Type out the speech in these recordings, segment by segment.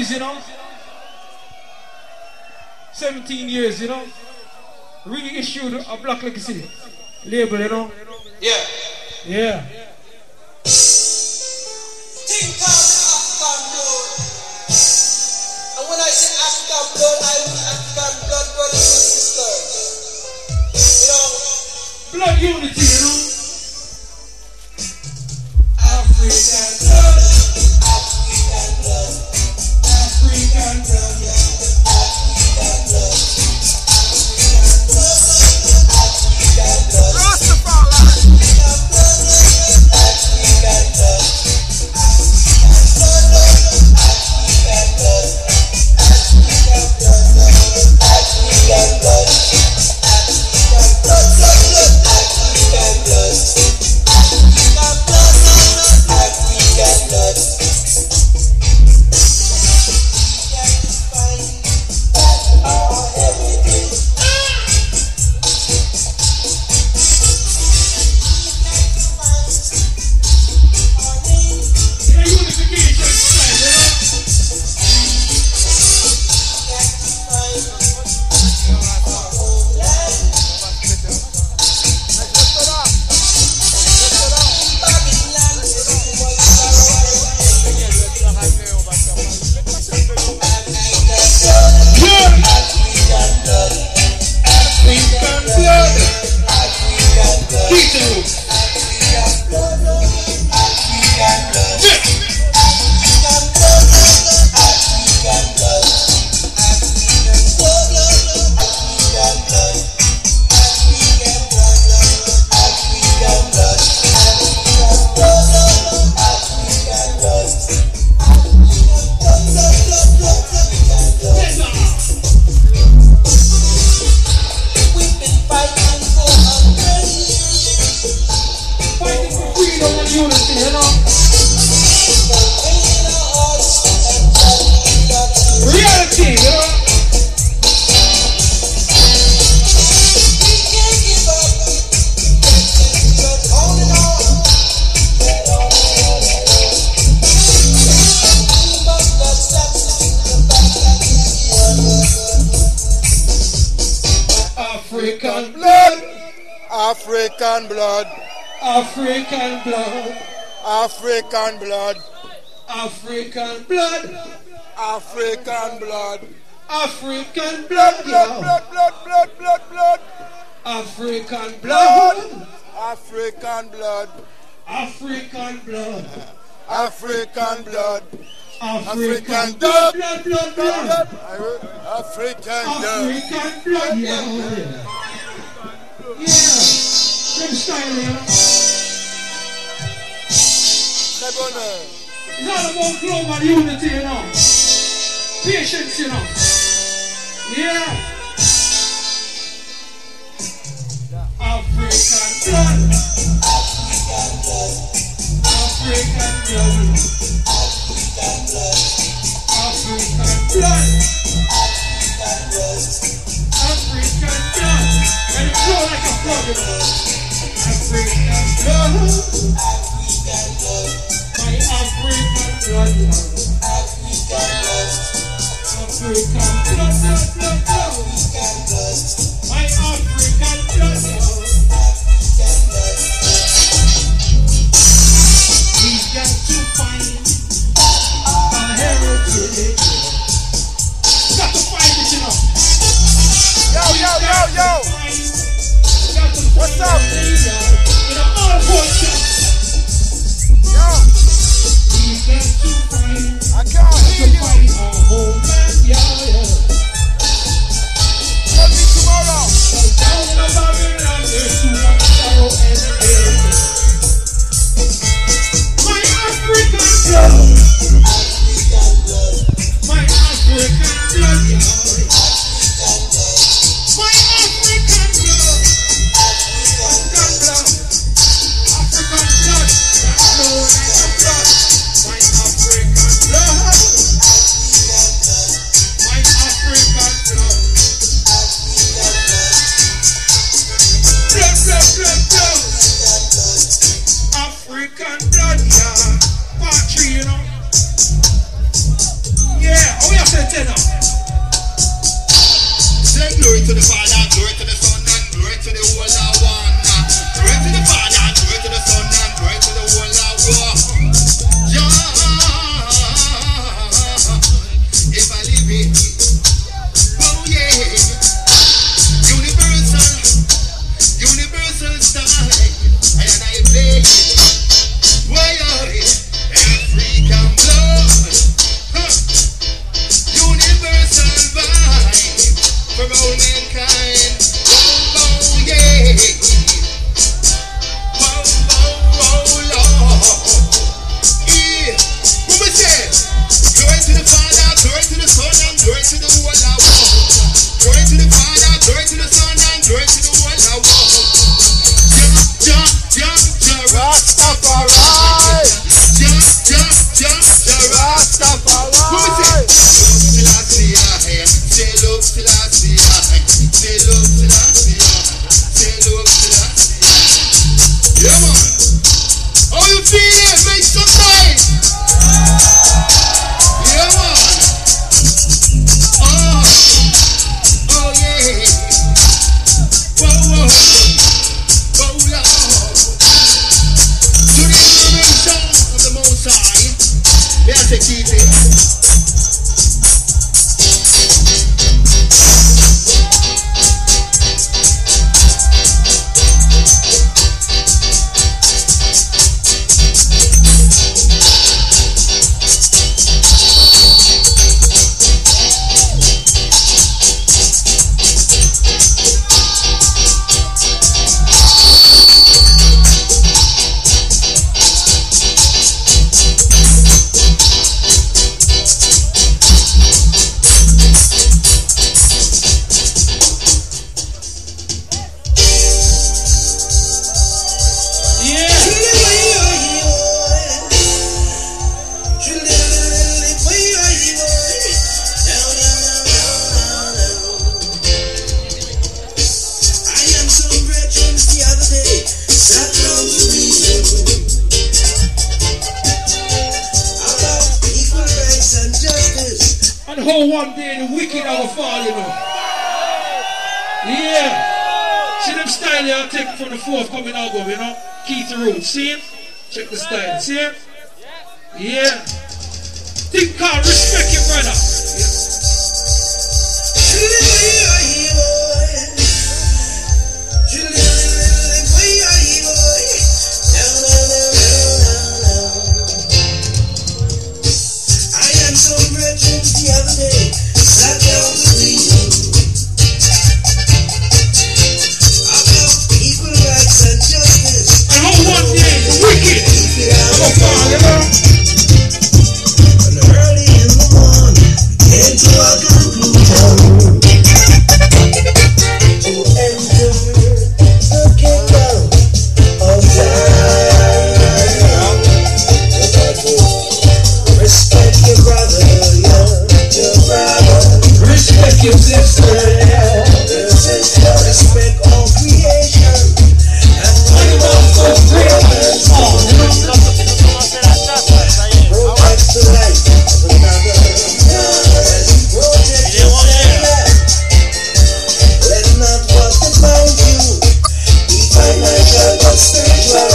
years, you know. 17 years, you know. Reissued a Black Legacy label, you know. Yeah. Yeah. Think of African blood. And when I say African blood, I mean African blood, brothers and sisters. You know? Blood unity, you know. African blood. African blood. African blood. African blood. African blood. Rastafari. African blood. African blood. African blood. African blood. African blood. African blood. African blood. African blood. African blood. African blood. African blood. African blood. Blood. African blood. African blood. African blood. African blood. African blood. Blood. African blood. African blood. Yeah. Same style, you know. It's all about global unity, you know. Patience, you know. Yeah. African blood. African blood. African blood. African blood. African blood. And it flow like a flood, you know. African blood. My African blood, you know. African blood. My African blood, you know. We got to find our heritage. Got to find it, you know. Yo. What's up? In all voices. Yo. We got to find. I can't hear you. Find our homeland, yeah. Tell me tomorrow. Down the Babylon, there's too much sorrow and pain. My African blood. My African blood, yeah. My African blood. African blood. African blood. That flow like a blood. My African blood. And how one day the wicked are fall, you know. Yeah. See them style here I take from the forthcoming album, you know. Keith Root, see him? Check the style, see him? Yeah. Think called Respect Your Brother. I am so wretched the other day, sat down to read about equal rights and justice. And how one day the wicked are fall, you know. And early in the morning, came to a conclusion to enter the kingdom of Zion. Respect your brother, your brother. Respect your sister, Your sister. Respect all creation. And protect the life of another. Protect your life. Let not what defines you be financial but spiritual.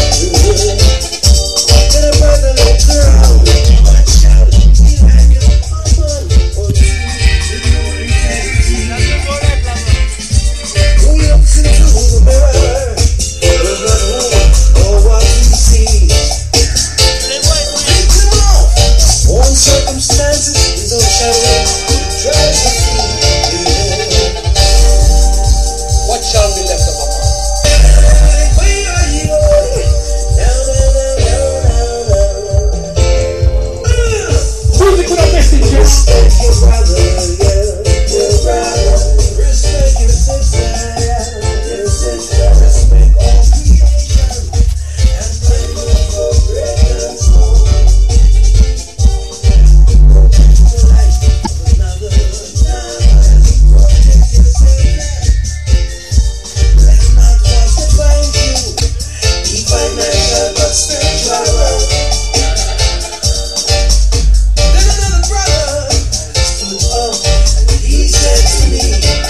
Let a brother look around. Watch out. Be like a woman or two. Who looks into the mirror? Does not know what you see. Think them off. Own circumstances is no shadow. Drives the feet. What shall be left of a man? Where are you? music with a message, yes. Respect your brother, your brother. Respect your sister, your sister. Respect all creation and pray for great and small. Protect the life of another. Protect yourself. Let not what defines you be financial but spiritual. Then another brother stood up and he said to me,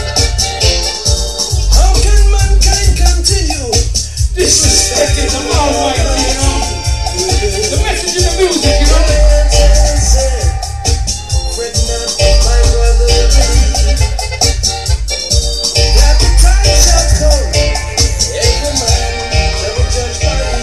how can mankind continue Disrespecting the Almighty, you know. The message in the music, you know. fret not, my brother, that the time shall come, every man shall be judged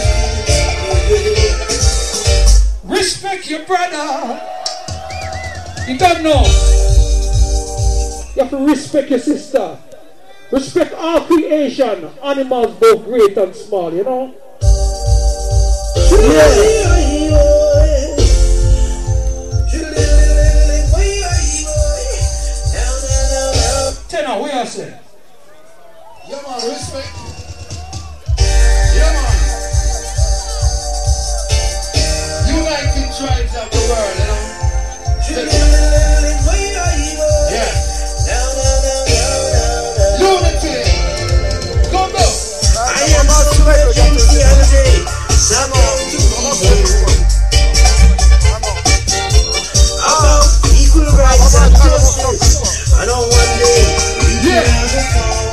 by his deeds. Respect your brother. You don't know. You have to respect your sister. Respect all creation. Animals both great and small, you know. Tenor, what you say? Yeah, man, respect. Yeah, man. United tribes of the world, you know. Yeah. Unity. Go, go. I am so against the other day. About equal rights and justice. I know one day we will have a fall.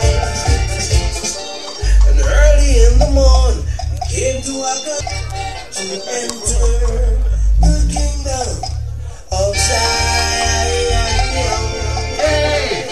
And early in the morning, we came to Aga to enter the kingdom of Zion. Hey.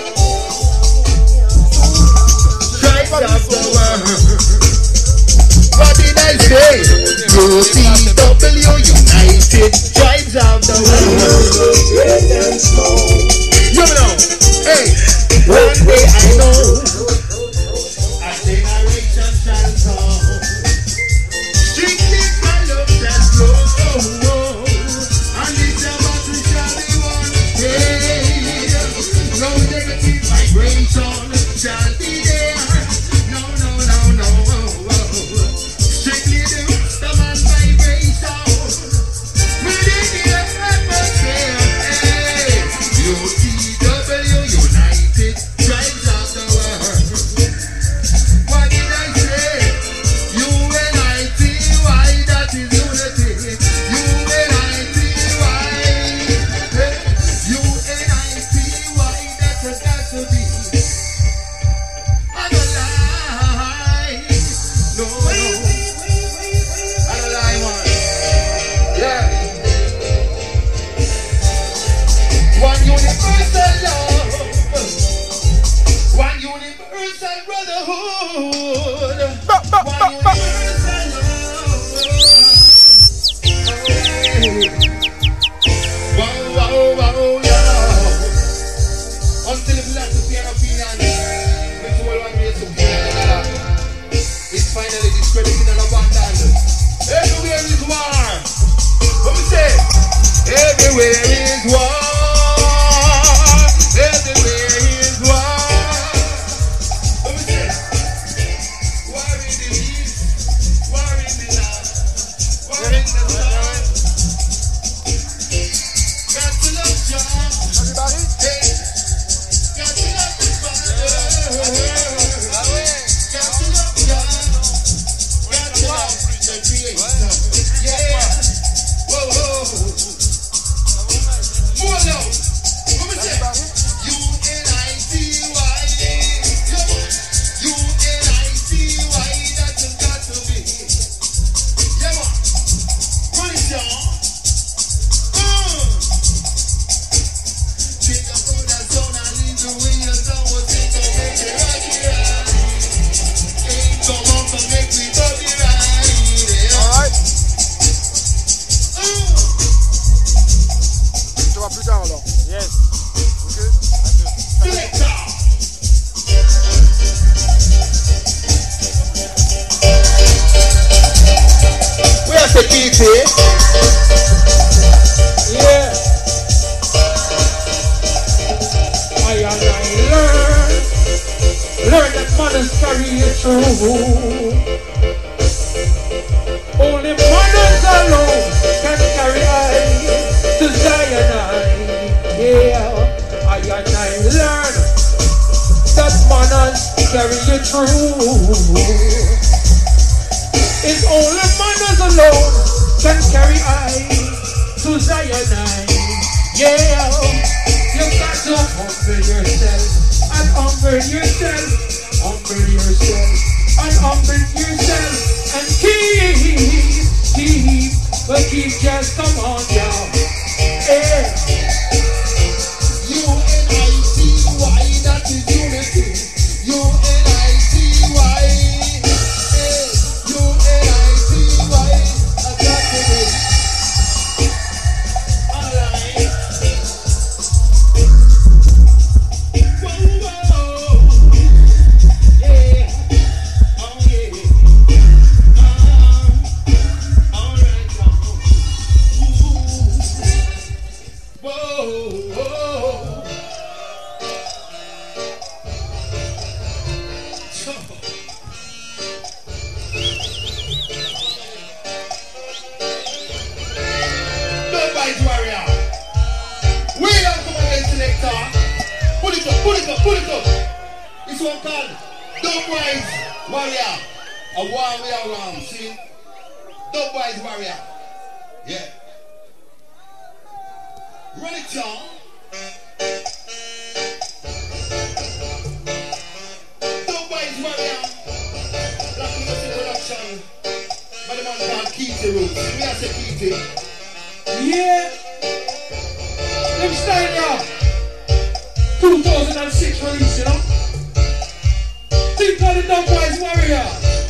Tribes of the world. What did I say? UCW United Tribes of the world. Great and small. You know, hey, one day I know a generation shall come. Strictly follow that flow, and it's about to shall be one. Hey, no negative vibration shall be there. No, no, no, no. Strictly the Rastaman vibration. Within the atmosphere, hey. Everywhere is war. Everywhere is war. Let me say, war in the east, war in the north, war in the south. Got to love Jah. Everybody, hey. Got to love the Father. Got to love Jah. Got to love the Creator. Yeah. Whoa, whoa. More love. Let me say, U-N-I-T-Y. U-N-I-T-Y. That's got to be. Yeah, man. Run it down. Take up on that zone and leave the way you down. We'll take a make it right here. Ain't come on to make me body right. Alright. Tu vas plus tard alors. Yes. Ok. Selector. Where's the PT? Yeah. I learn that mothers carry you through. Only mothers alone can carry I to Zion. Yeah, I learn that mothers carry you through. It's only mothers alone can carry I to Zion. Yeah, you got to humble yourself and humble yourself, humble yourself and humble yourself and keep just come on, y'all. Yeah. U-N-I-T-Y, that is unity. U-N-I-T-Y. U-N-I-T-Y, that's it. Alright. Whoa, whoa. Yeah. Oh, yeah. Alright, whoa, whoa. Nobody's warrior. We don't come against selector. Pull it up, pull it up, pull it up. This one called Dubwise Warrior. A war we are around, see? Dubwise Warrior. Yeah. Run it, y'all. Dubwise Warrior. Black Music Production. By the man called Keith Roots. We have to Keith. Yeah. Them style, y'all. 2006 release, you know? Think of the Dubwise Warrior.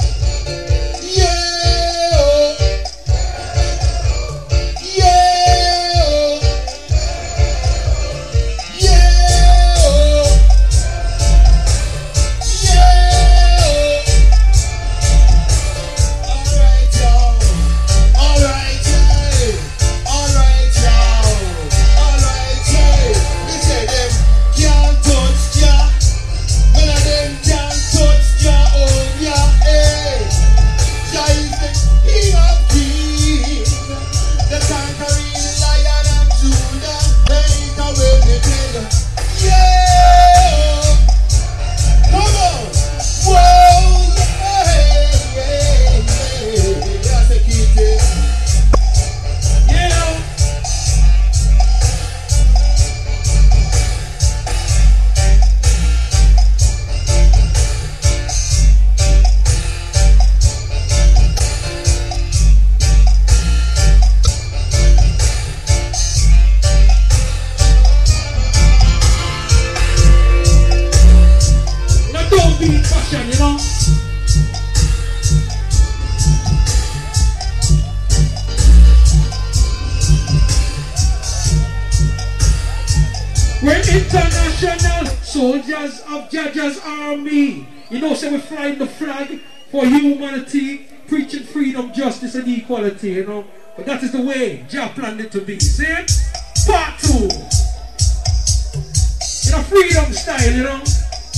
Yeah. Yeah. Yeah. Yeah. Alright, y'all. Alright, y'all. Alright, y'all. Alright, y'all. We say them can't touch ya. None of them can't touch ya. Oh, yeah, eh. Jah is the King of Kings, the conquering Lion of Judah. Take away the pain. Yeah. Come on. Whoa. Yeah. Yeah. That's a key thing. Yeah. Now don't be in fashion, you know? We're international soldiers of Judge's army. You know, so we flying the flag for humanity, preaching freedom, justice, and equality, you know. But that is the way Jah planned it to be. See it? Part 2. You know, freedom style, you know.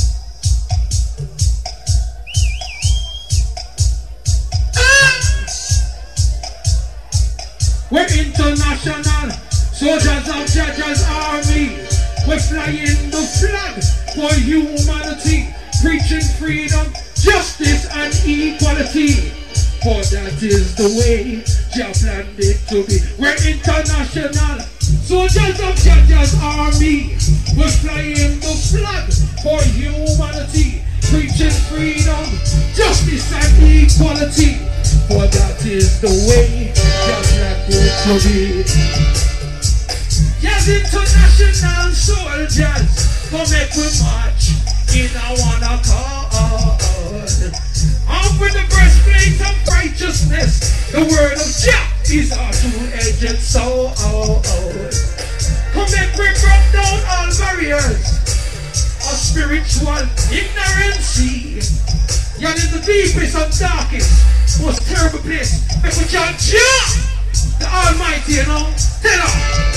We're international, soldiers of Jaja's army. We're flying the flag for humanity, preaching freedom, justice and equality. For that is the way Jah planned it to be. We're international, soldiers of Jaja's army. We're flying the flag for humanity, preaching freedom, justice and equality. For that is the way Jah planned it to be. Yes, international soldiers, come make we march in a one accord. Armed with the breastplate of righteousness, the word of Jah is our two-edged sword. Come make we break down all barriers of spiritual ignorancy. You're in the deepest and darkest, most terrible place. Make we chant Jah, the Almighty, you know. Tell us.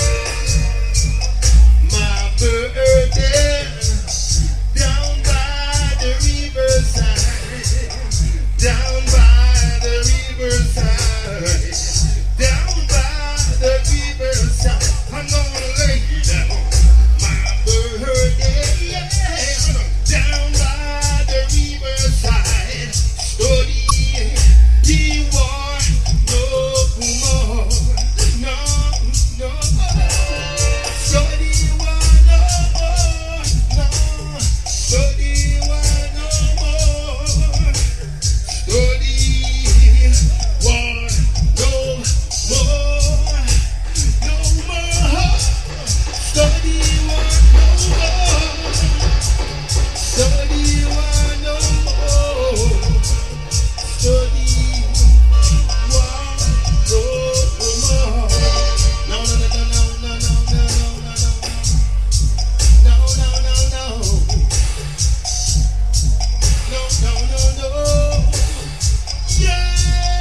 My burden down by the riverside, down by the riverside, down by the riverside. I'm gonna lay down my burden down by the riverside. Study the war no more, no. Study war no more, no. Study war no more. Study war no more, no more. Study war no more. Study war no more. Study war no more. No. Yeah.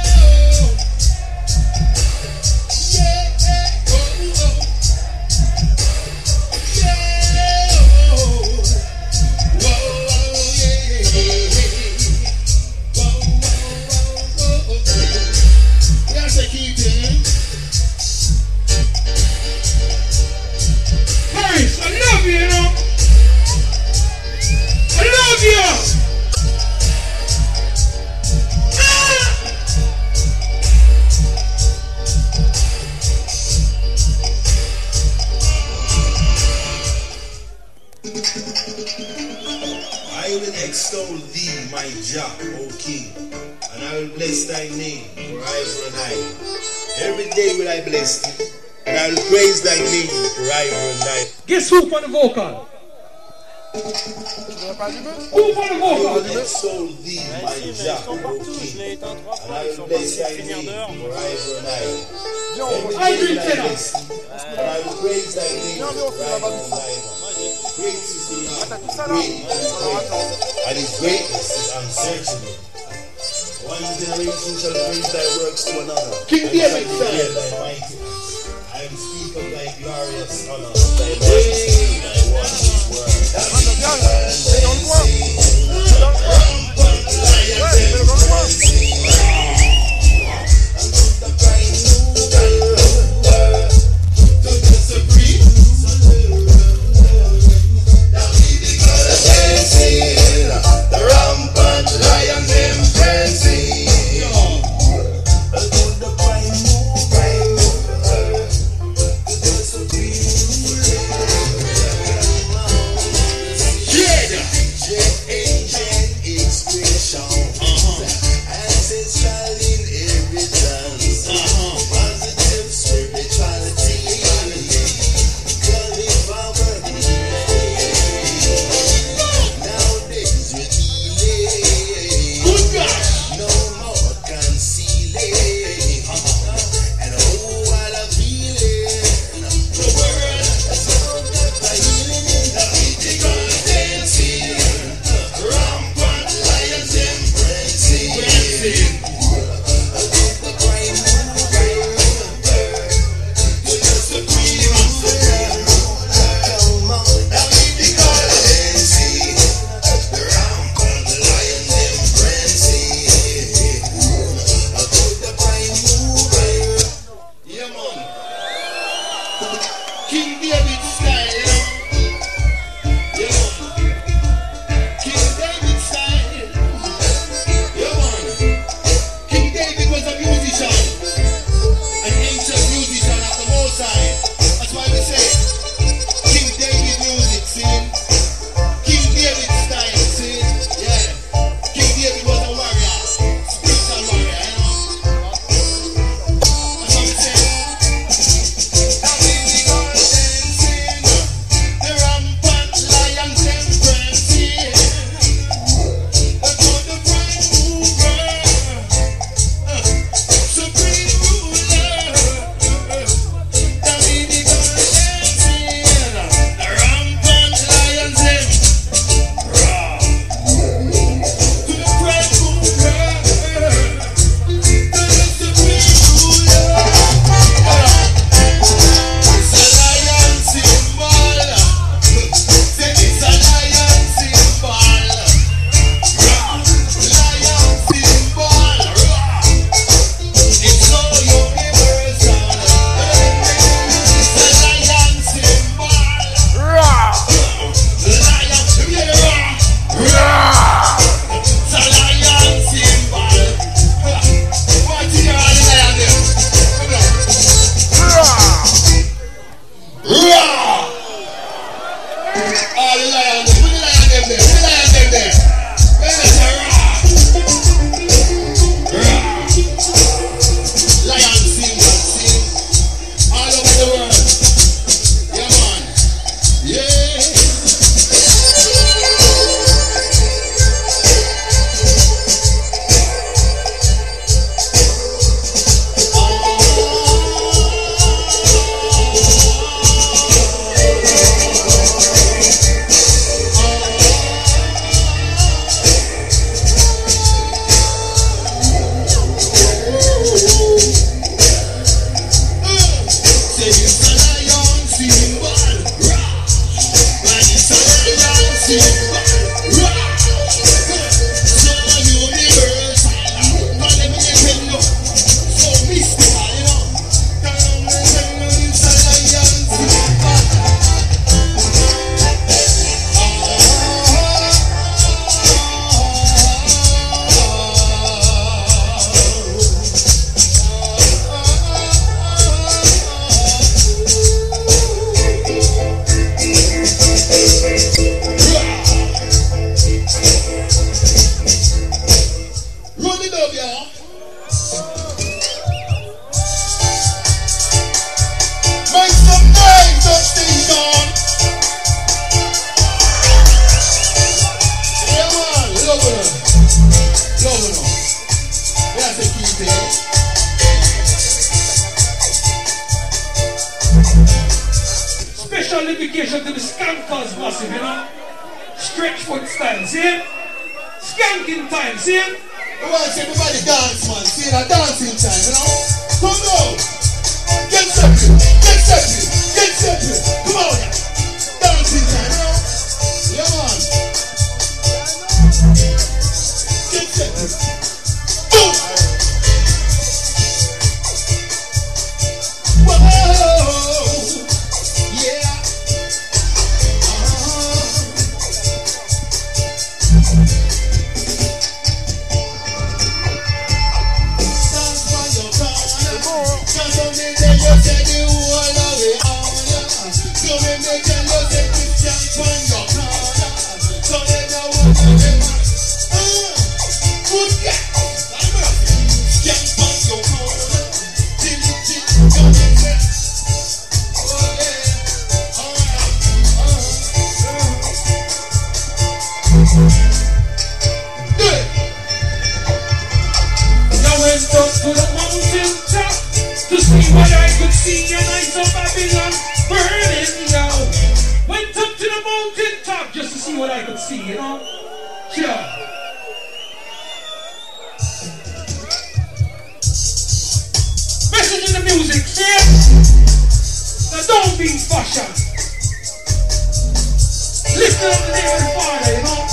Paris, I love you, you know. I love you. I will extol thee, my Jah, O King, and I will bless thy name forever and ever. Every day will I bless thee, and I will praise thy name forever and ever. Guess who for the vocal? Who for the I vocal? will extol thee, my Jah, O King, and I will bless thy name forever and ever. Every day will I bless thee, and I will praise thy name forever and ever. Great is the Lord, great and his greatness is unsearchable. One generation shall praise thy works to another. King David said, thy mighty acts. I will speak of thy glorious honor, thy majesty, thy wondrous the rampant lion them dancing. Supreme dedication to the skankers massive, you know? Stretch foot style, see it? Skanking time, see it? I want to see everybody dance, man. See that dancing time, you know? Come on! Get separate! Get separate! Get separate! Come on! Dancing time, you know? Yeah, man. Get separate! Boom! Whoa! Yeah! What I could see and I saw Babylon burning down. Went up to the mountain top just to see what I could see, you know? Sure. Message in the music, see? Now don't be fashion. Listen to the name of the Father, you know?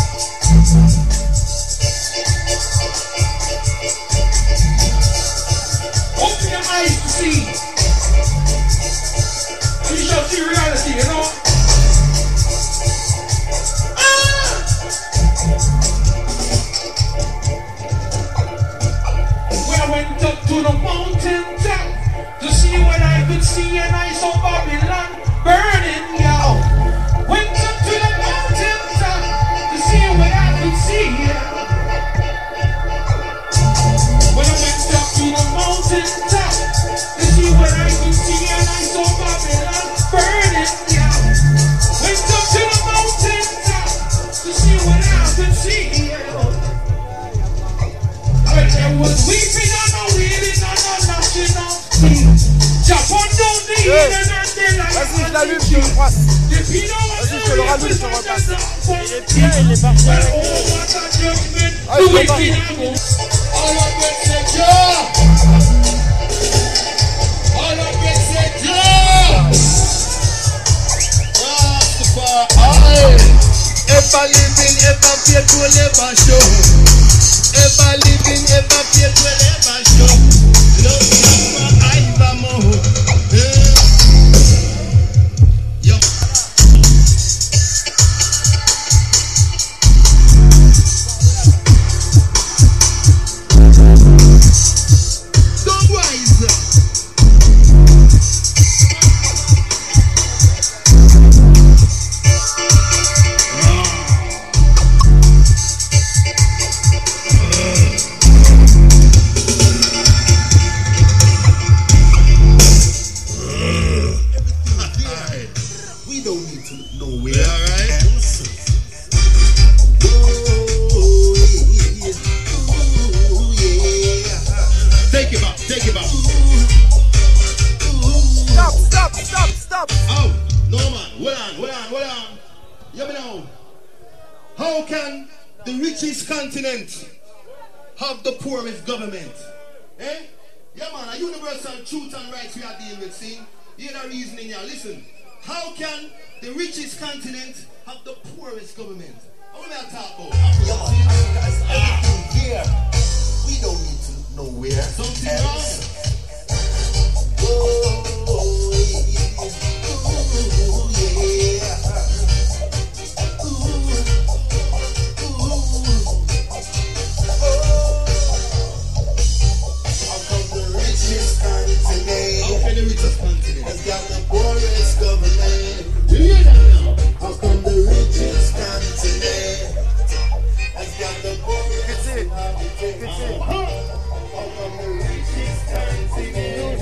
Open your eyes to see. You shall see reality, you know? When I went up to the mountain top to see what I could see, and I saw Babylon burning down. Went up to the mountain top to see what I could see. When I went up to the mountain top to see what I could see, and I saw Babylon burning down. Went up to the mountain top to see what I could see. When there was weeping and no wailing and no gnashing of teeth, Japan down the hill and earth they like a sheep. The Pino was the representative of the people. Well, oh, what a judgment the wicked and good. All of it say Jah! All of it say Jah! Rastafari! Ever living, ever faithful, ever show. Ever living, ever faithful, ever show. Love Jah forevermore. Yo. Don't wise. We don't need to look nowhere. Alright? Take it back, take it back. Stop. Oh, no man, hold on. You know, how can the richest continent have the poorest government? Eh? Yeah man, a universal truth and rights we are dealing with, see? Hear the reasoning here, listen. How can the richest continent have the poorest government? What am I talking about? Yeah, man, because everything here, we don't need to look nowhere. Something else? How come the richest continent How can the richest continent? has got the poorest government? Do you hear that now? How come the richest continent has got the poorest inhabitants? How come the richest continent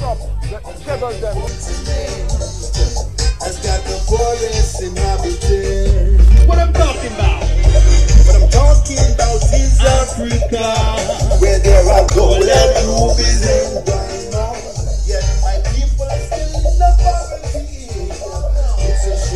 has got the poorest inhabitants? What I'm talking about? What I'm talking about is Africa, where there are gold and rubies and diamonds. Yet my people are still in the poverty. It's a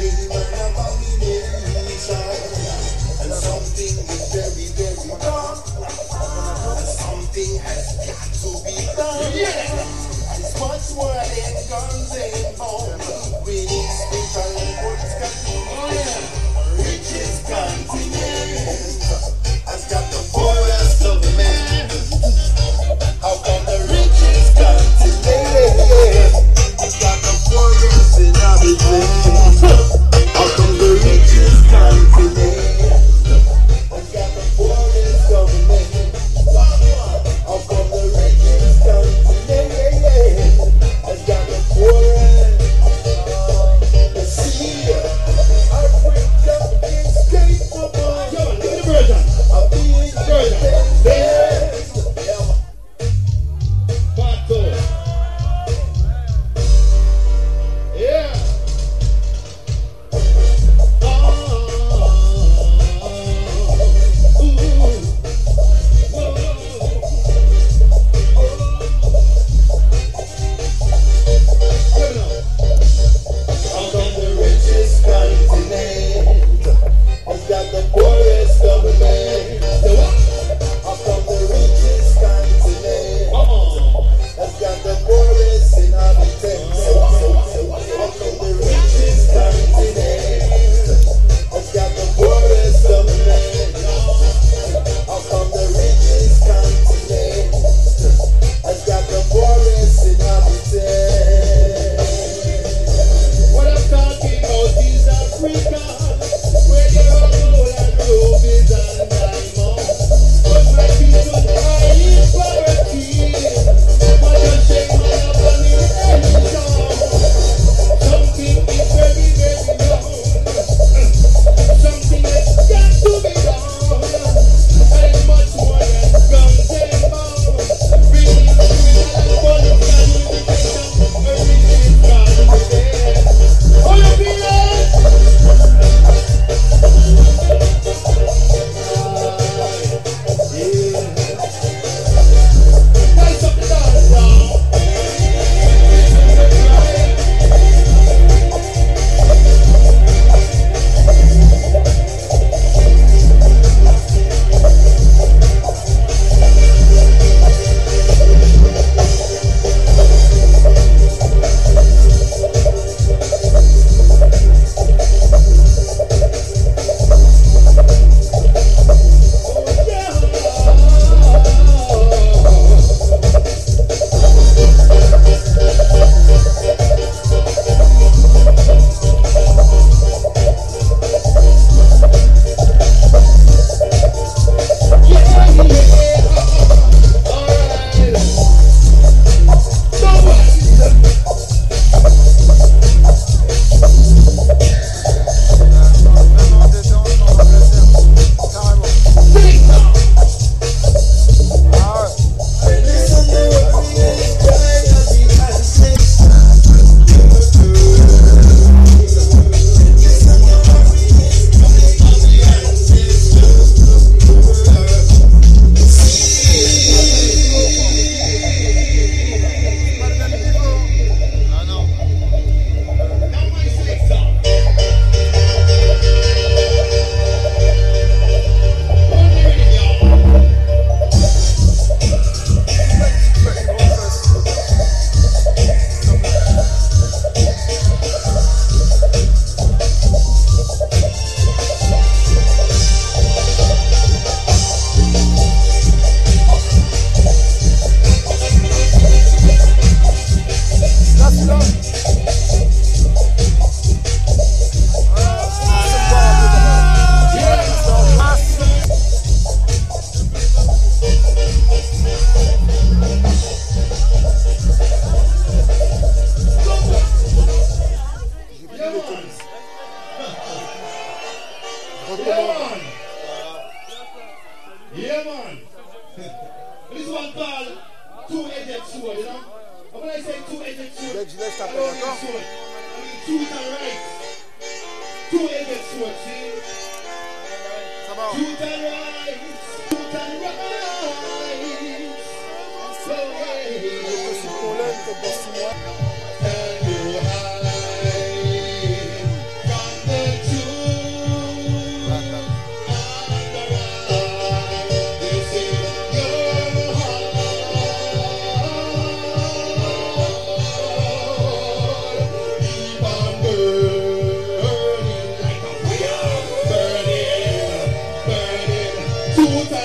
It's much more than guns and bombs. We need spiritual importance. Oh yeah. Richest continent has got the poorest government. How come the richest continent has got the poorest inhabitants? How come the richest continent has got the poorest government? How come the richest continent has got the poorest? See, Africa is capable of being independent. Yeah. How come the richest continent has got the poorest government? How come the richest continent has got the poorest inhabitants? How come the richest continent has got the poorest government? How come the richest continent has got the poorest inhabitants? What I'm talking about is Africa, where there are gold and rubies and diamonds. But my people are in poverty. What a shame, man, upon the nation. Something is very, very wrong. Something has got to be done. And it's much more than guns and bombs. Bringing criminal and political unification. Everything got to be there. All you feel it? Yeah. Nice up the dance now. Yeah, man. This one called two-edged sword, you know? And when I say two-edged sword, I don't mean sword. I mean truth and right. Two-edged sword, see? Truth and right. Truth and right. So, hey. And you hide from the truth and the right. This is your heart.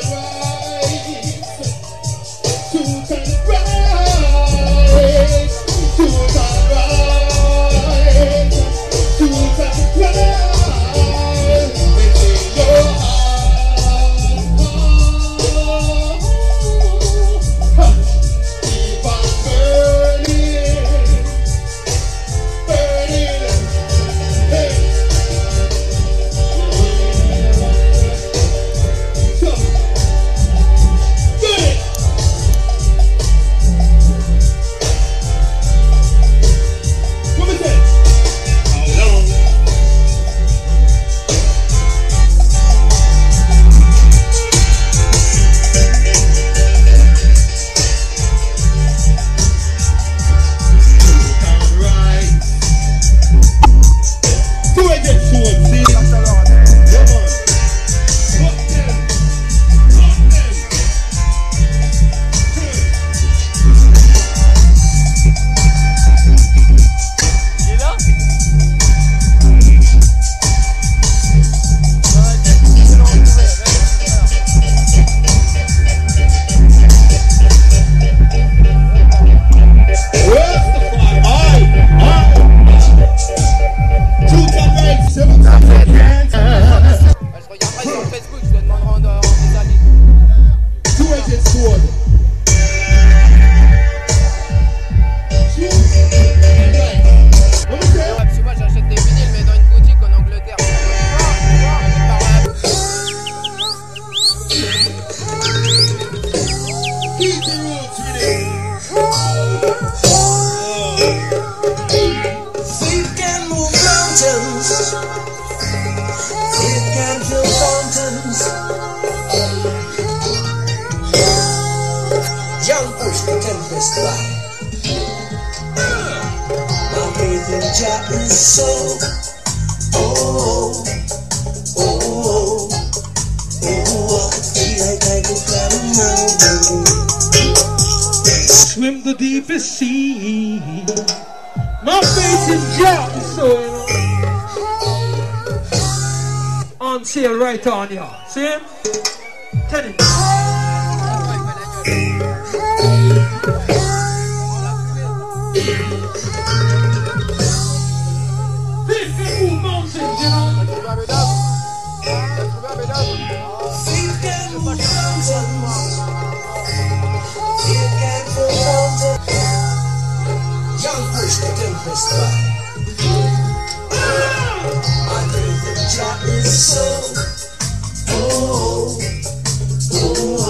Swim the deepest sea. My faith in Jah is so, on sale right on ya. See him? Tell him. This can move mountains, you know. Faith can move mountains. Young push the tempest by. My faith in Jah is so. Oh, oh,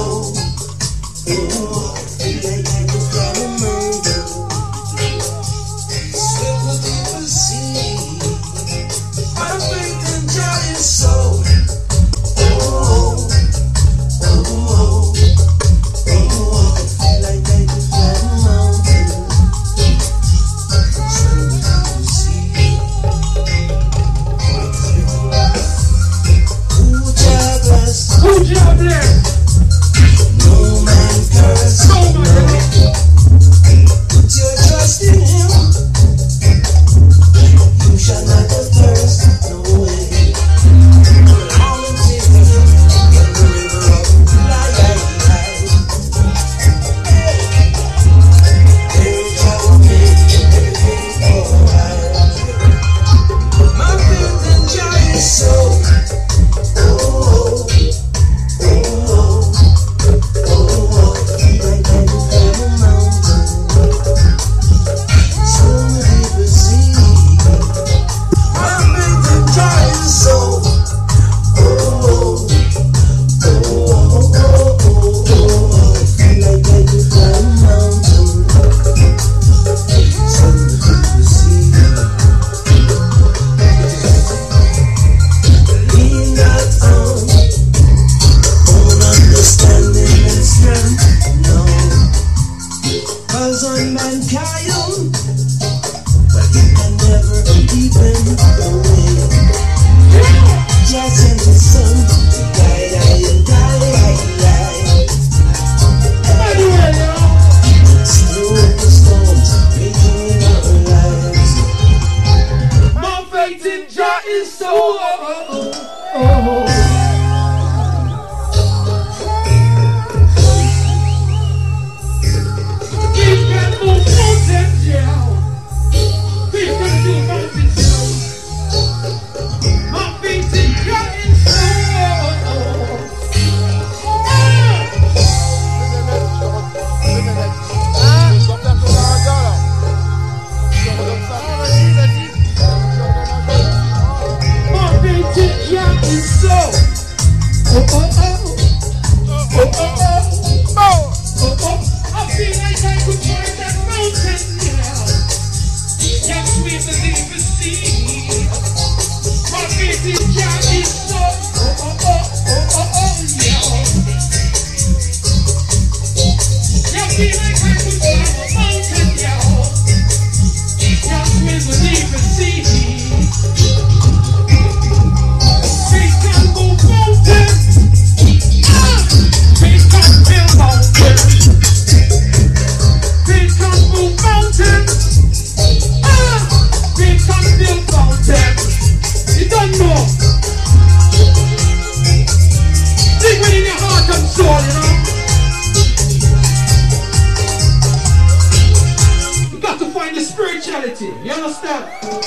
understand?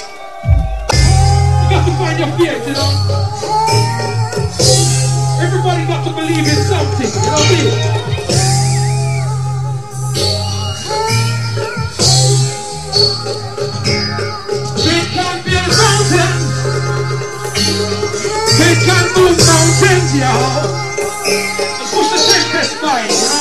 You got to find your faith, you know? Everybody got to believe in something, you know what I mean? They can build mountains. They can move mountains, y'all. Let's push the tempest by, you know?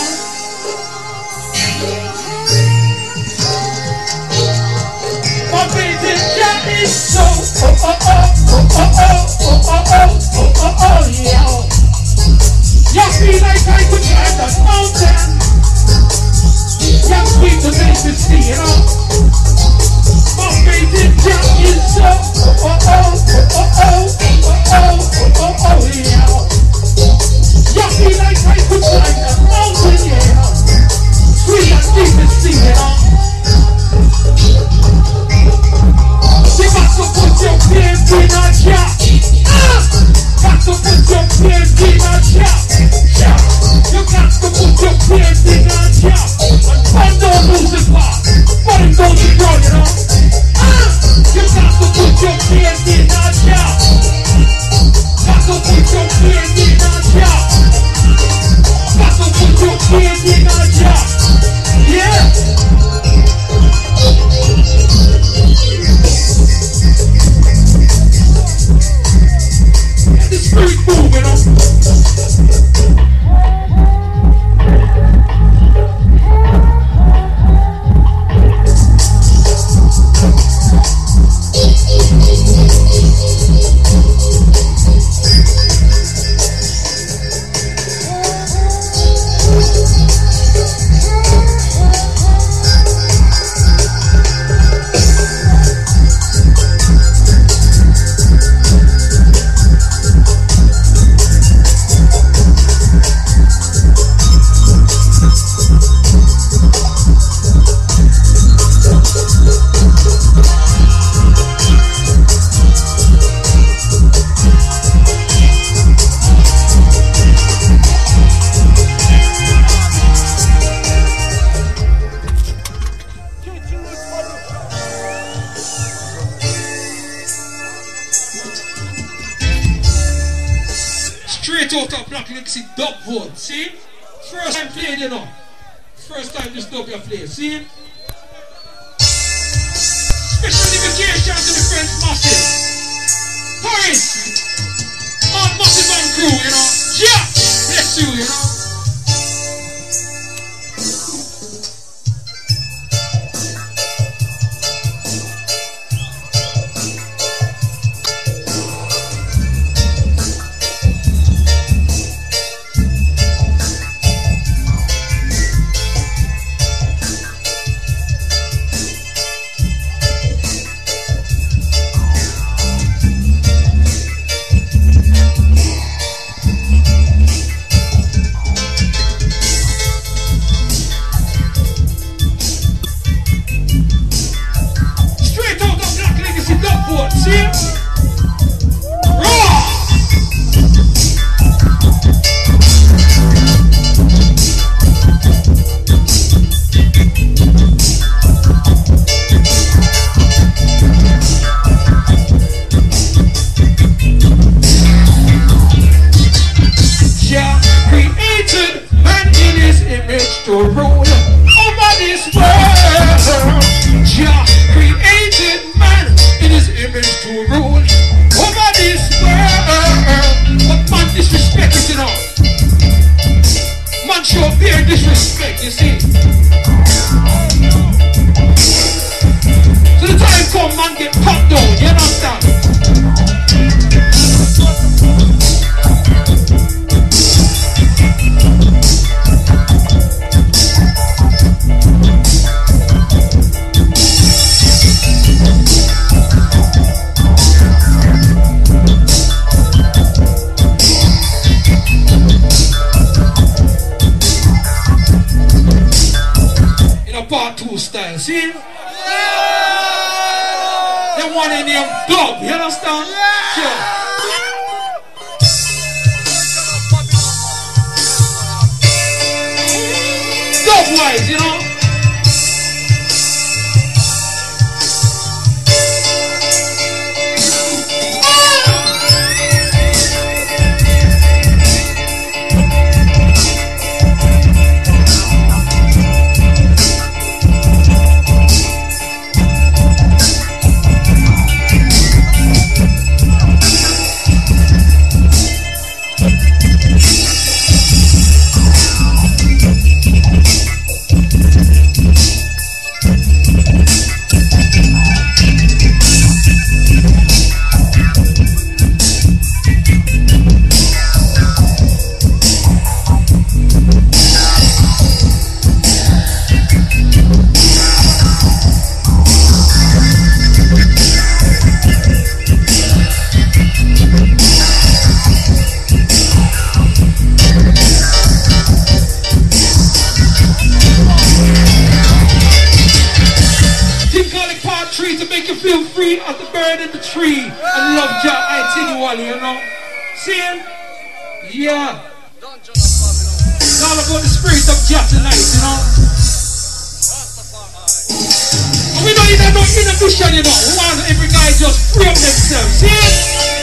So, oh, oh, oh, oh, oh, oh, oh, oh, oh, oh, oh, yeah. You feel like I could climb that mountain. Young people make me see, you know. My faith in Jah is so, oh, oh, oh, oh, oh, oh, oh, oh, oh, oh, yeah. You feel like I could climb that mountain, yeah. Sweet and deep me see, you know. You got to put your faith in a Jah. Got to put your faith in a Jah. You got to put your faith in a Jah. And don't lose the path. Put him down the ground, you know. You got to put your faith in a Jah. Got to put your faith in a Jah. Got to put your faith in a Jah. Yeah. The spirit moving on. Straight out of Black Legacy dub vote, see? First time played, you know. First time this dub you play, see? Special dedication to the French Massive. Paris! On Massive and crew, you know. Yeah! Bless you, you know. Style, see? Yeah. They want in them dub, you understand? Yeah. Sure. Dub wise, you know? free of the bird in the tree and love Jah continually, you know. See him? Yeah. It's all about the spirit of Jah tonight, you know. And we don't even know inhibition, you know. We want every guy just free up themselves. See it?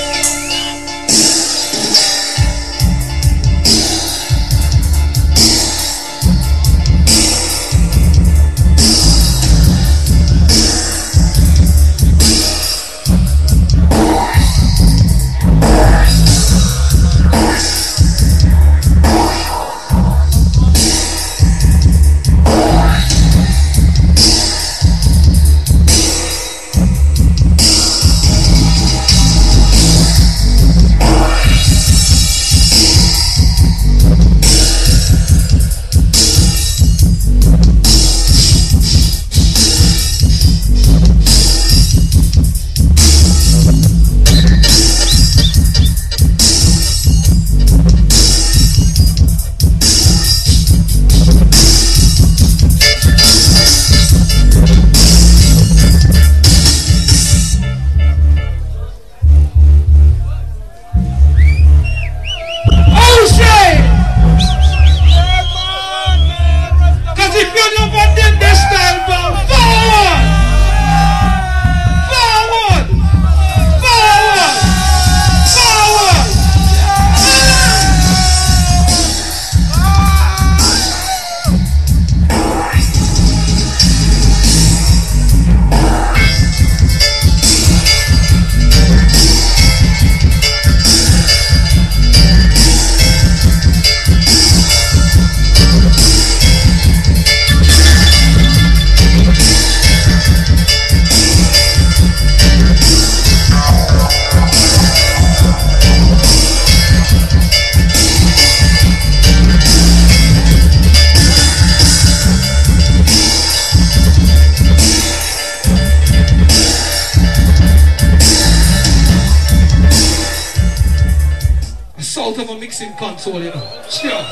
Of a mixing console, you know. Sure.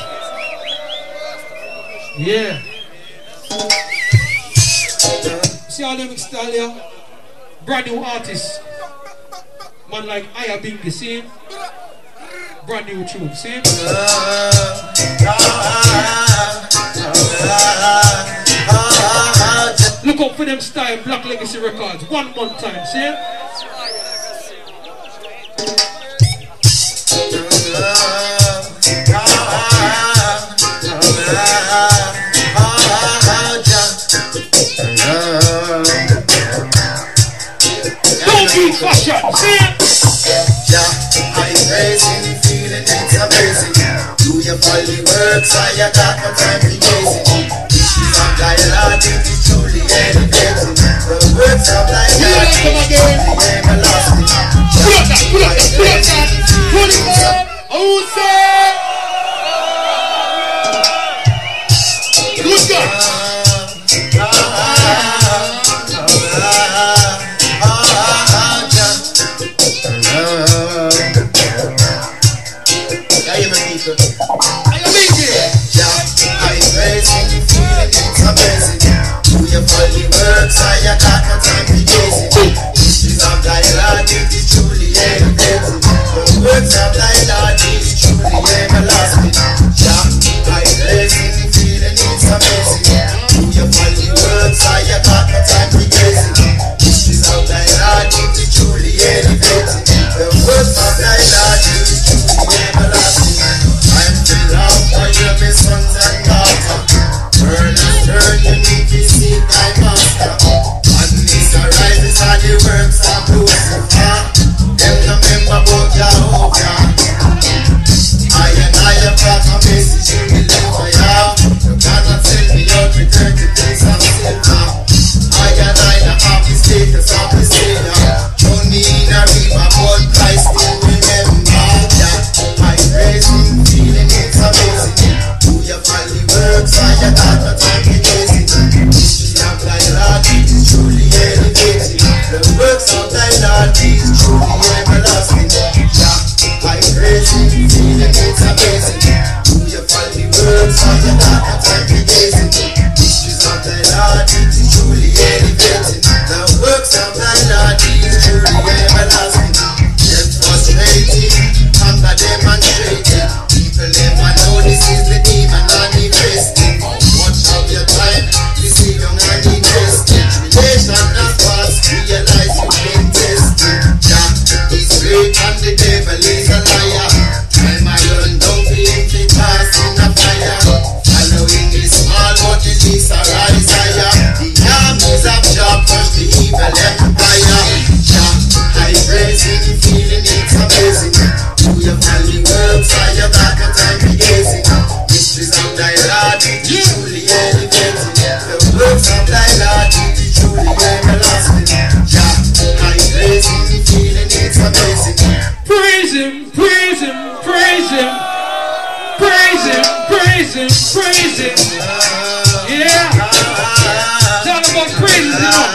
Yeah. See all them style here? Brand new artists. Man like Aya Bingy, see him? Brand new tune, see him? Look out for them style, Black Legacy Records. One more time, see him? Fashion, see it? Yeah, I'm racing, feeling it's amazing. Do your folly works, I got no time to chase it. Issues of dialogue, it is truly elevating. The words of dialogue, it is truly everlasting. Pull up that, pull up that, pull up that. Pull it up, who say? Good God. I got no time to chase it. Issues of dialogue, it is truly elevating. The words of dialogue, it is truly everlasting. Yeah, I'm blazing, feeling it's amazing. Do your funny words, I got no time to chase it. Issues of dialogue, it is truly elevating. The words of dialogue, it is truly everlasting. I'm the love for your best sons and daughters. Turn and turn, you need to seek thy master. Arises all the works of Lucifer. Them no member about Jehovah. I and I have got a message you will never have. You cannot sell me out with 30 days of silver. I and I the happy status of the Savior. Only in a river but Christ still remember. Yeah, I'm praising, feeling it's amazing. Do your folly works, I got no time to chase it. It is truly elevating. The works of thy Lord is truly everlasting. Yeah, I'm praising, feeling it's amazing. Do you follow the words of your daughter time to gazing? Issues of thy Lord, it is truly elevating. The works of thy Lord praise him, praise him. Yeah. It's all about praises, you know.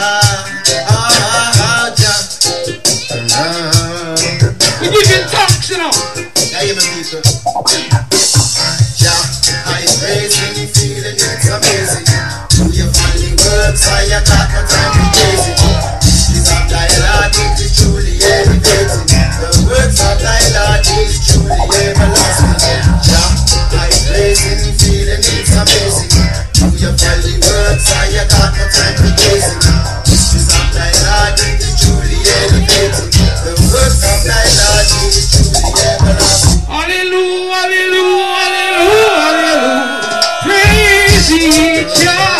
We give you thanks, you know. Yeah, you know, people. Yeah, I praise him, feeling it's amazing. Do you finally work, so you got no time to praise it. This of thy Lord is truly elevating. The words of thy Lord is truly everlasting. Yeah, I praise him, feeling it's amazing. Do you finally work, so you got no time to praise it. This of thy Lord is truly elevating. The words of thy Lord is truly everlasting. Hallelujah, hallelujah, hallelujah, hallelujah. Praise ye Jah.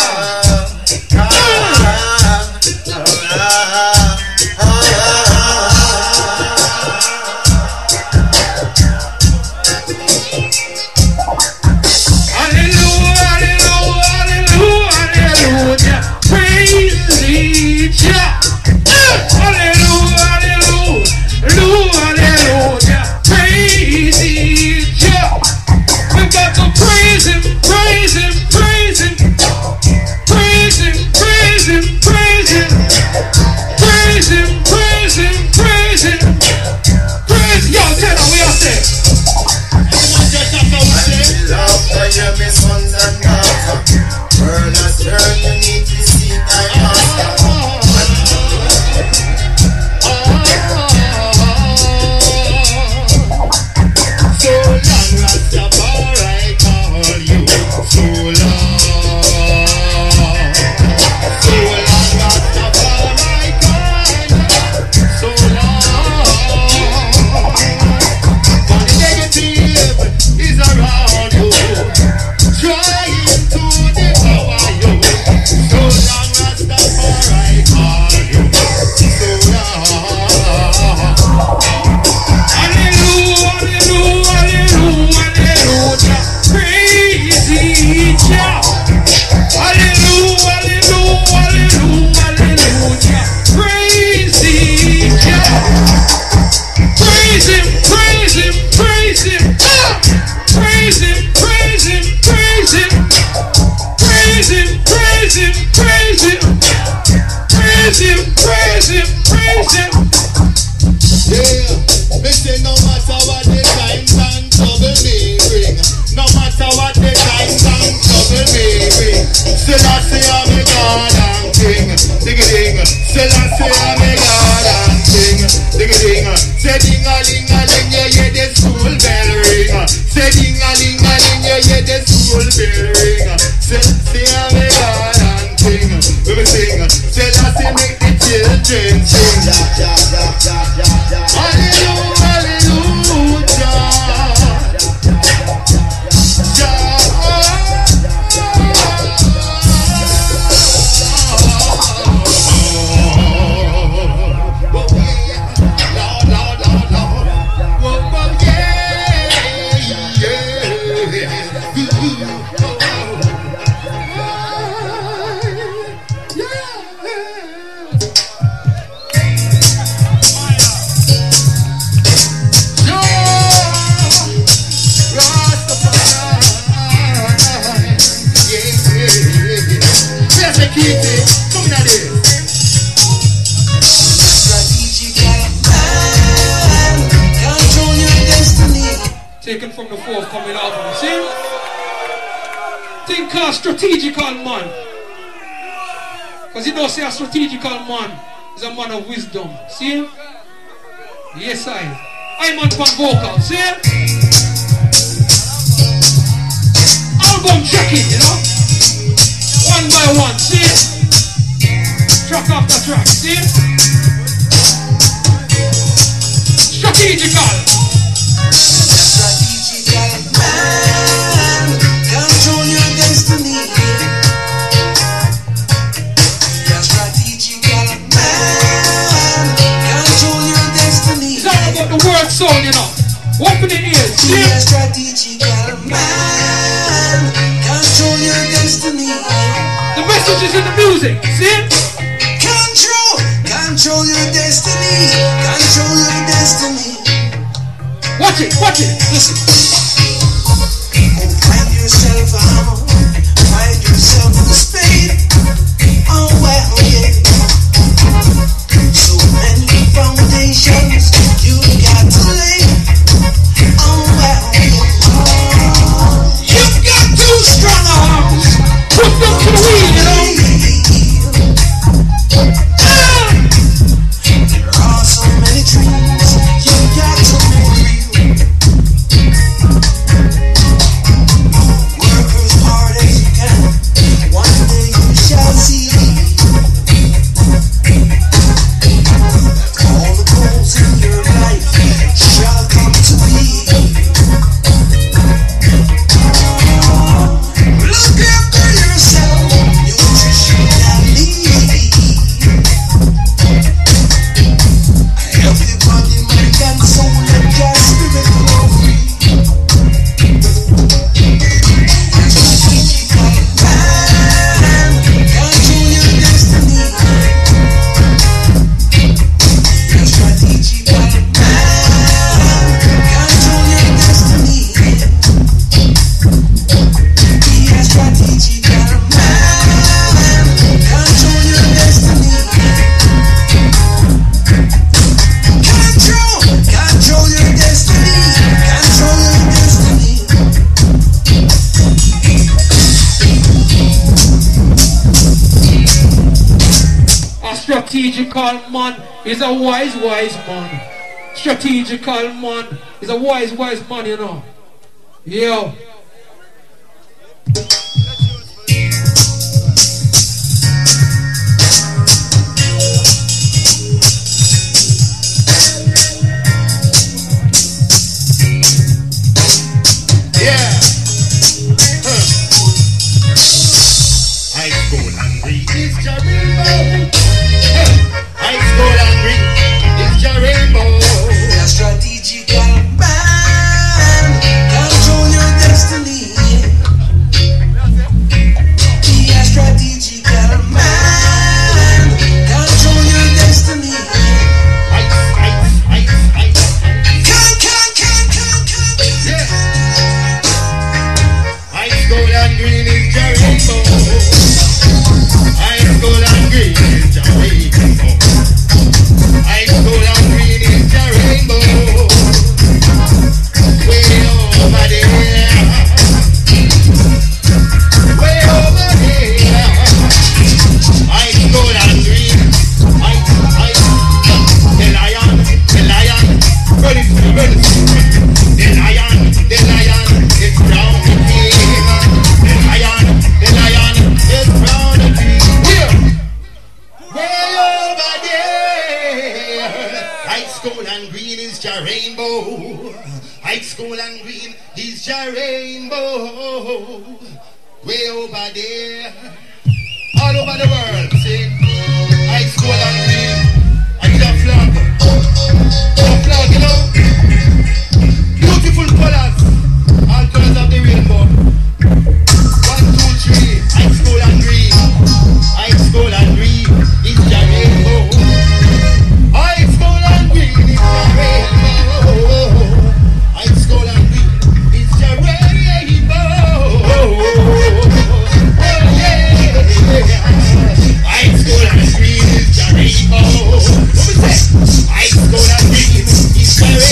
Taken from the forthcoming album, see? Think of strategical man. Because you don't say a strategical man is a man of wisdom, see? Yes, I'm on vocal, see? Album checking, you know? One by one, see? Track after track, see? Strategical. Control your destiny. You're strategical man. Control your destiny. It's all about the word soul, you know. Open the ears. Be a strategical man. Control your destiny. The message is in the music. See? Control your destiny. Control your destiny. Watch it, watch it. Listen. When you yourself a hammer, find yourself a spade. Oh well, yeah. So many foundations you got to lay. Oh well, yeah. You've got two strong arms. Put them to the wheel, you know. There are so many dreams you got to make real. Work as hard as you can. One day you shall see. All the goals in your life shall come to be. Look after yourself, nutritionally. A healthy body, mind and soul, and your spirit grow free. Man, control your destiny. Your strategical man, control your destiny. Be a strategical man, control your destiny. Control your destiny, control your destiny. A strategical man is a wise man. Strategical man is a wise man, you know. Yo. Yeah. High school hungry is your rainbow. High school hungry is your rainbow. Be a strategical man, control your destiny. Be a strategical man, control your destiny. Ice. Yeah. High school and green is your rainbow. High school and green is your rainbow. High school and green is your rainbow. Way over there. Way over there. High school and green. The lion. Ready. The lion is crowned the king. The lion is crowned the king. Here. Way over there. High school and green is your rainbow. High school and green is your rainbow. Way over there. All over the world, see. High school and green. And your flag. Your flag, you know. Beautiful colors. All colors of the rainbow. 1, 2, 3. High school and green. High school and green is your rainbow. High school and green is your rainbow. High school and green is your rainbow. Oh yeah. High school and green is your rainbow. What we say? High school and green is your rainbow.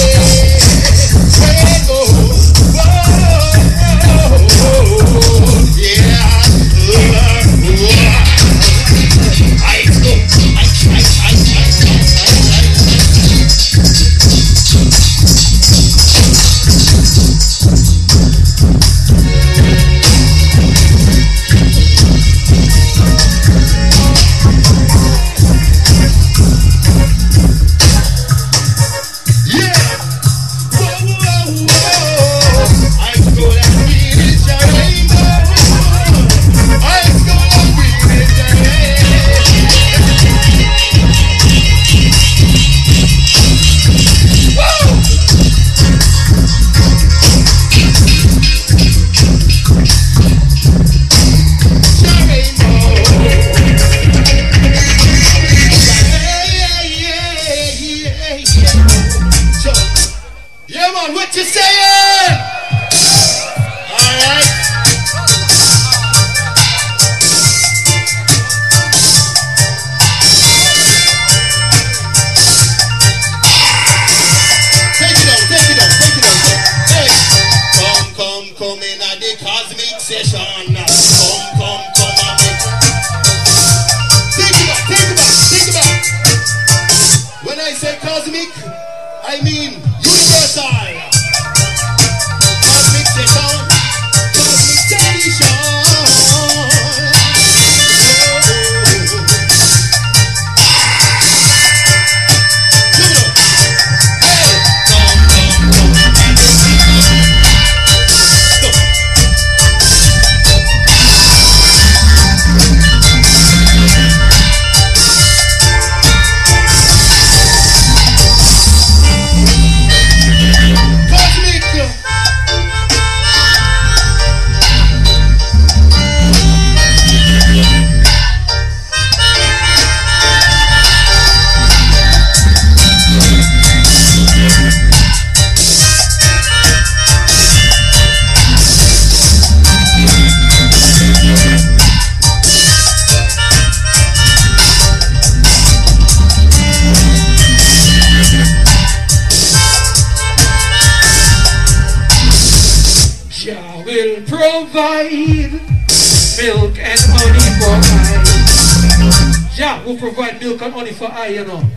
provide milk and honey for I. Jah will provide milk and honey for I, you know.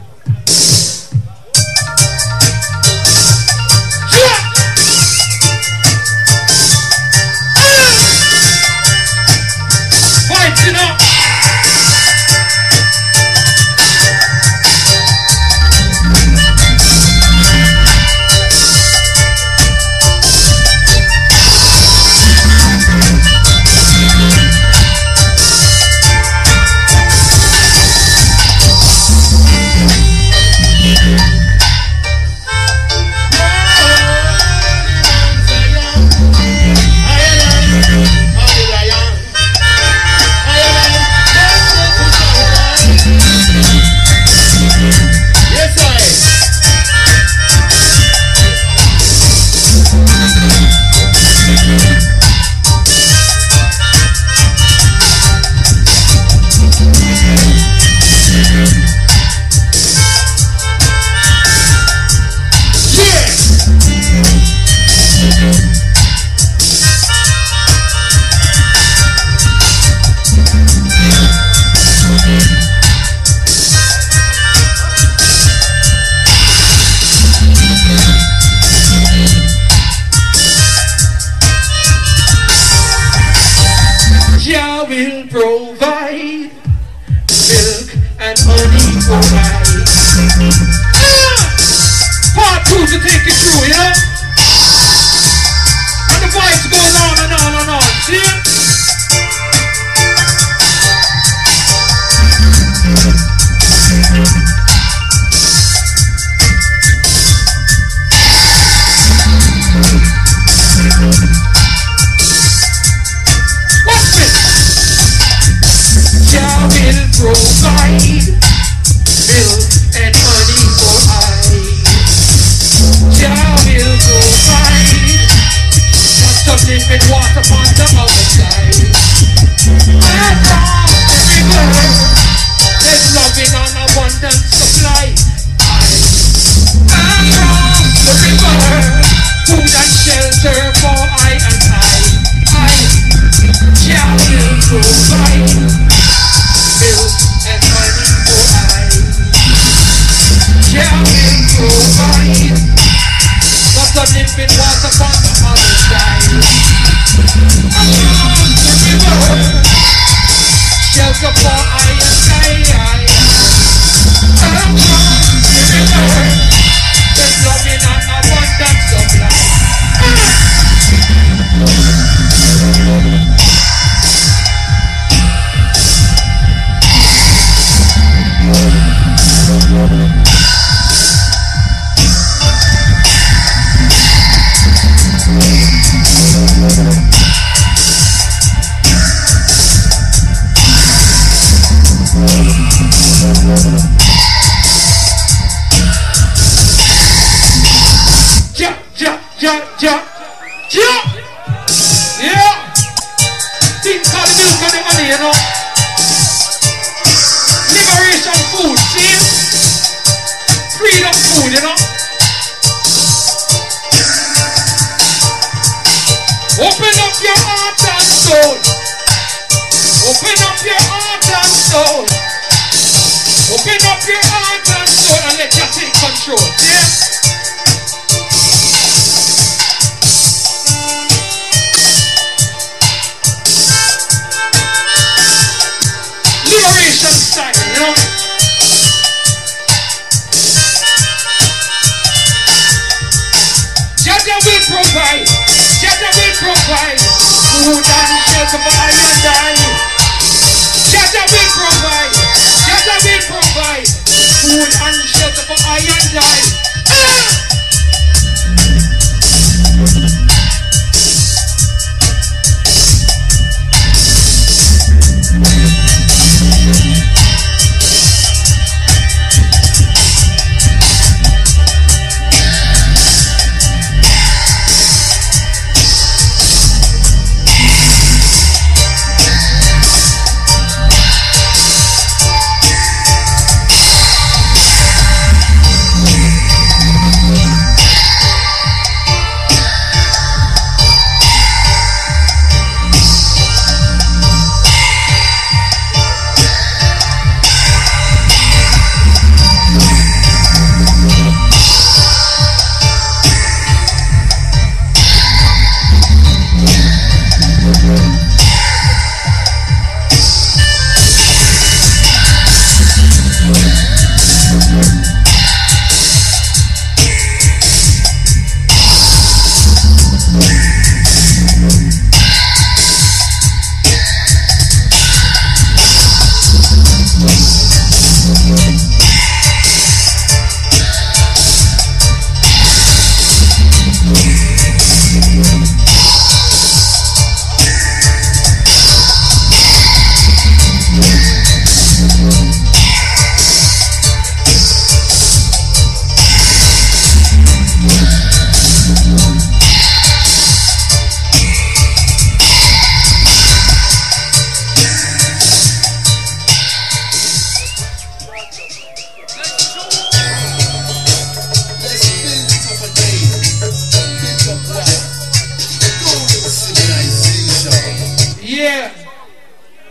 Fight, you know.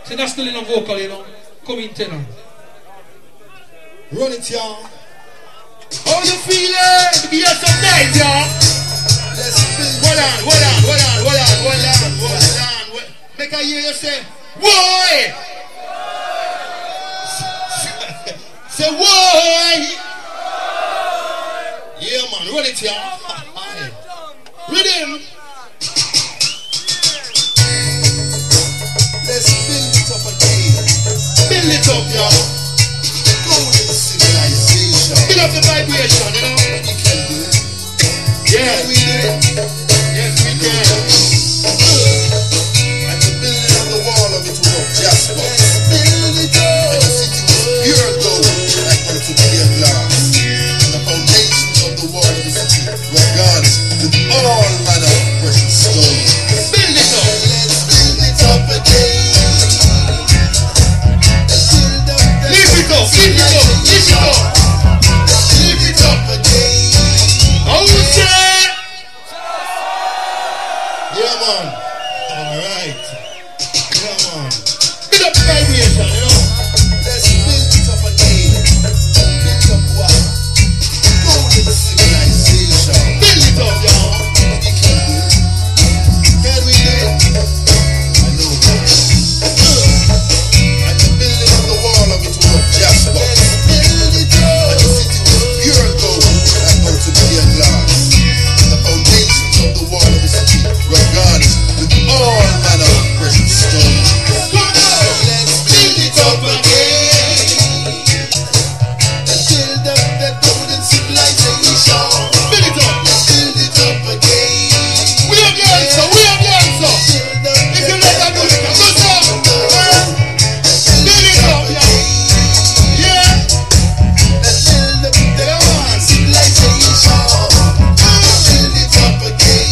So that's still in a vocal, you know. Come in, tenor. Run it, y'all. How you feeling? Give us some night, y'all. Hold on. Make I hear you say, why? Say, why? Yeah, man, run it, y'all. Rhythm. Let's build it up again. Build it up, y'all. Golden civilization. Build up the vibration, you know. We can do it. Yeah, we do it. Yes, we can. At the building of the wall of it was Jasper. Let's build it up. And the city was pure gold, like unto clear glass. And the foundations of the wall of the city were garnished with all manner of precious stones. Build it up. Let's build it up again. Lift it up, lift it up, lift it up. Lift it up again. Oh, yeah. Yeah, man. All right. Come on. Build up the vibration, you know. Let's build it up again. Build up what? Golden civilization. Build it up, y'all. We can do it. Can we do it? I know. At the building of the wall of it was Jasper. Let's build it up. And the city was pure gold, like unto clear glass. And the foundations of the wall of the city were garnished with all manner of precious stones. Come on, let's build it up again. Let's build up that golden civilization. Build it up. Let's build it up again. We are the answer. We are the answer. If you let that do it, go so. Build it up, yeah. Yeah. Let's build up the golden civilization. Build it up again.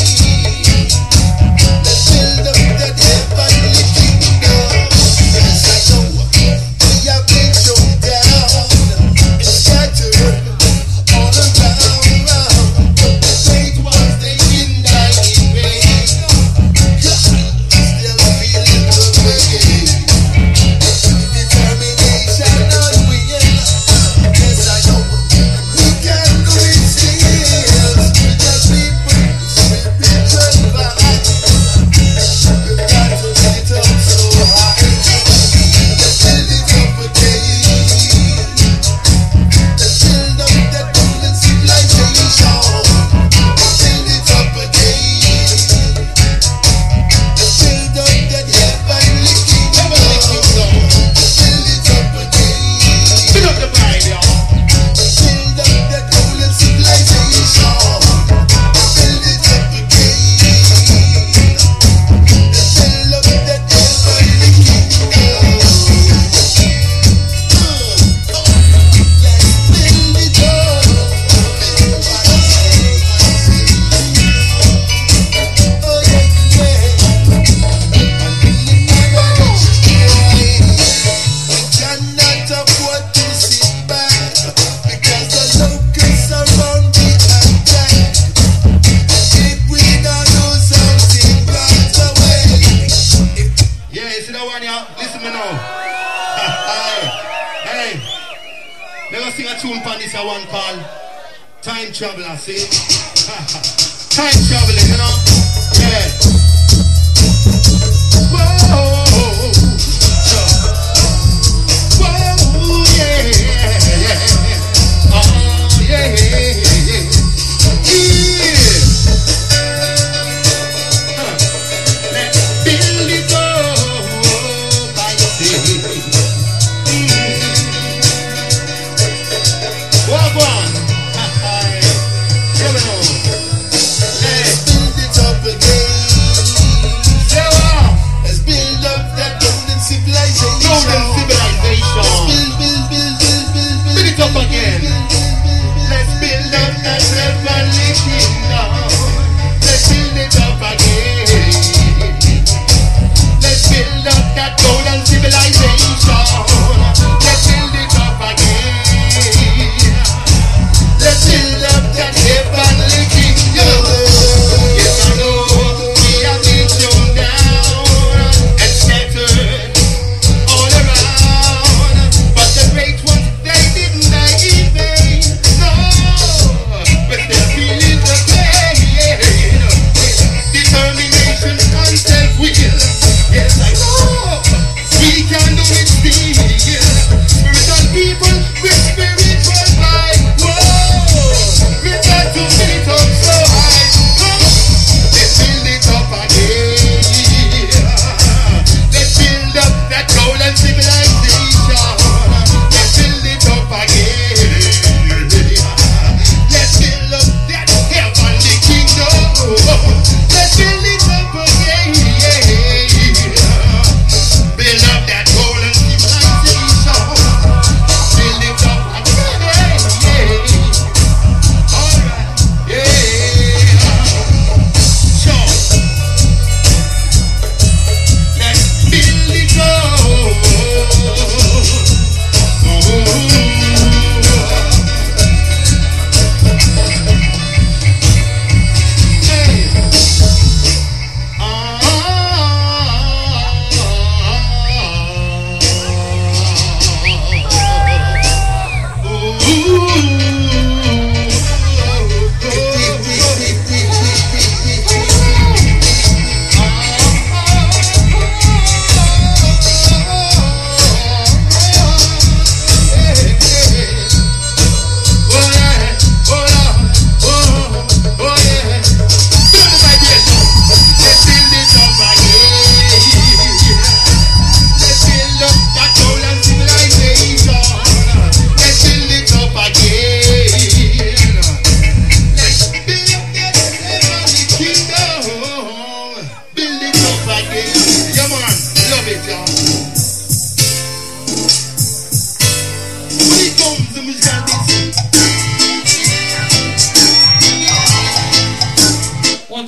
Let's build up that heavenly kingdom. Yes, I know we have been shown down and scattered all around. The great ones, they didn't die in vain. Still feeling the pain. Determination and will. Yes, I know we can do it still. We just people, spiritual vibe. We've got to get up so high. Let's build it up again. Let's build up that golden civilization. Build it up again. Let's build up that heavenly kingdom. Build it up again. Build up the vibe, y'all. Build up that golden civilization. Build it up again. Let's build up that heavenly kingdom. Let's build it up. Oh, we cannot afford to sit back because the locusts are on the attack. If we don't do something right away. Yeah, you see that one, y'all? Listen me now. Hey, let us sing a tune for this one called Time Traveler, see? Time traveling, you know? Yeah. Whoa, yeah. Oh, yeah. Let's build it up, I say. Walk on. Here we go. Let's build it up.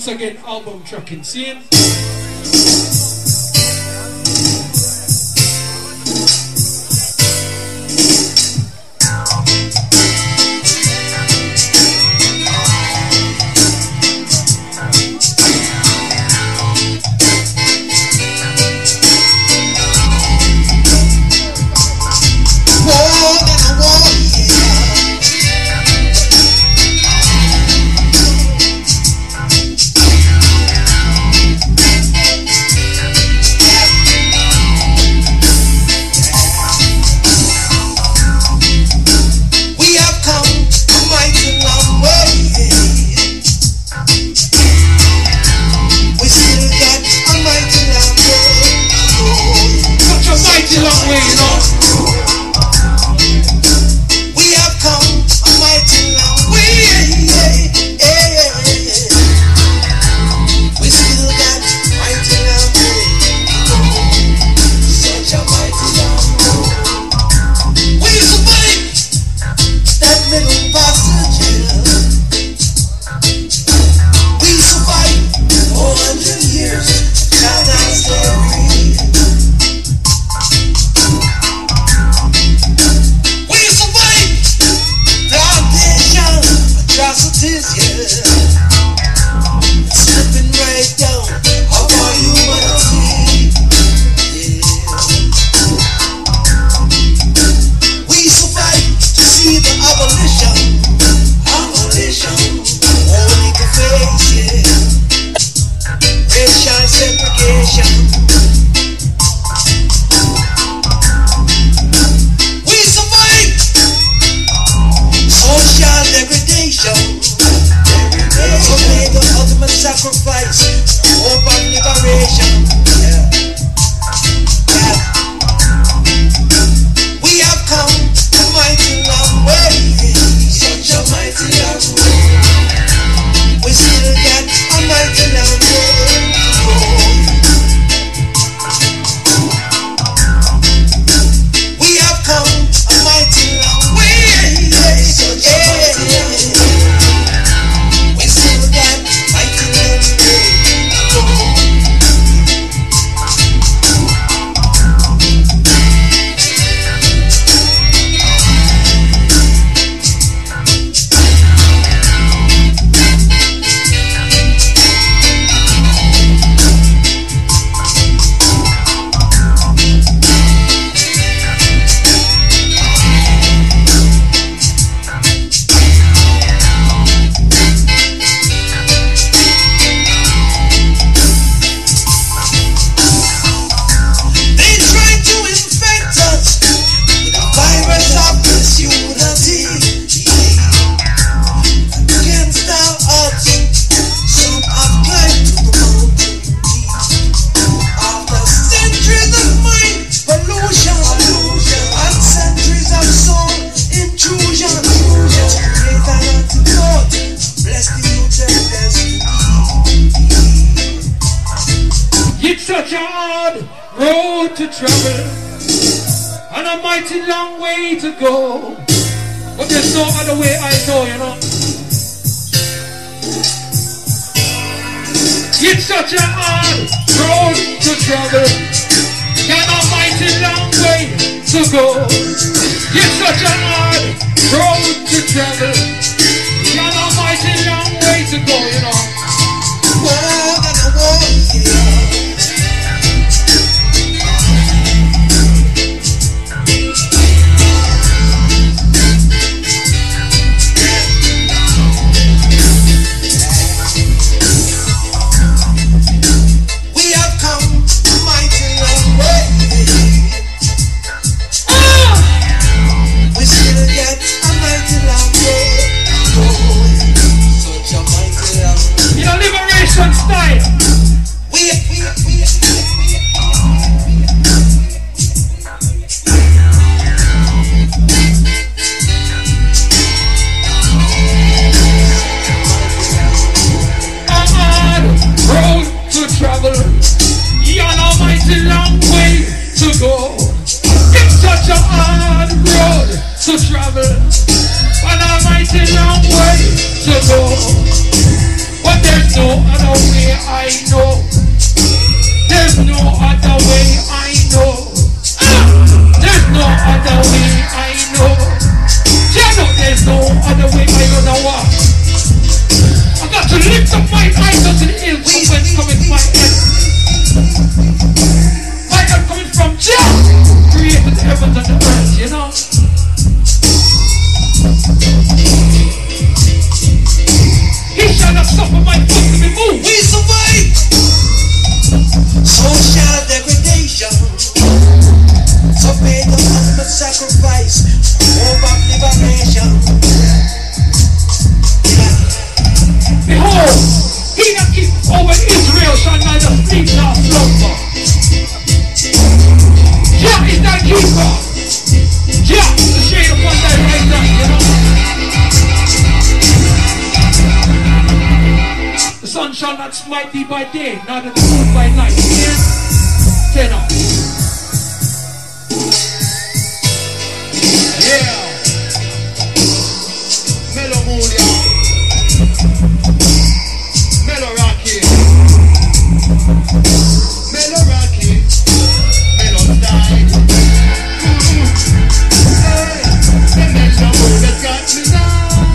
again, album tracking scene. An almighty long way to go, but there's no other heavens and the earth, you know. He shall not suffer my foot to be moved. We survive social degradation. So pay the ultimate sacrifice over liberation. Behold, he that keeps over Israel shall neither sleep nor slumber. Jah is thy keeper. Jah is the shade upon thy right hand, you know. The sun shall not smite thee by day, neither the moon by night. Turn up. Yeah. Mellow mood, y'all. Mellow rocky. Mellow rocky. Mellow style. Hey, the mellow mood has got me down.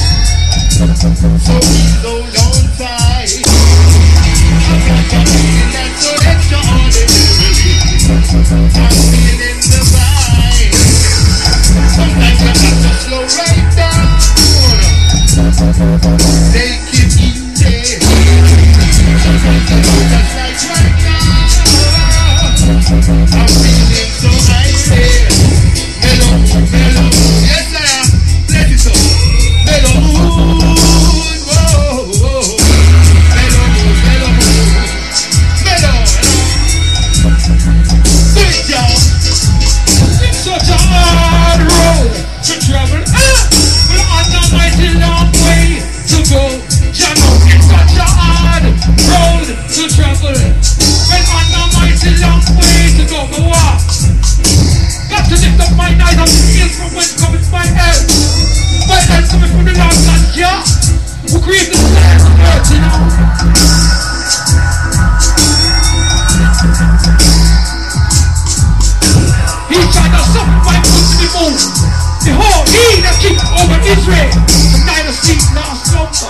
So please don't fight. I got a feeling that's so extraordinary. I'm feeling the vibe. Sometimes I have to slow right down. Take it easy. Sometimes I just like right now. I'm feeling so icy. Mellow, mellow. Yes, I am. Let it go. Mellow mood. Whoa, whoa. Mellow mood, mellow mood. Mellow, do it, y'all. It's such a hard road to travel. We're on a mighty long way to go. Jah know it's such a hard road to travel. We're on a mighty long way to go. But what? Got to lift up my eyes on the hills from whence cometh my help. My help coming from the Lord God, Jah, who created the sky and the earth, you know. He shall not suffer my foot to be moved. Behold, he that keeps over Israel shall neither sleep nor slumber.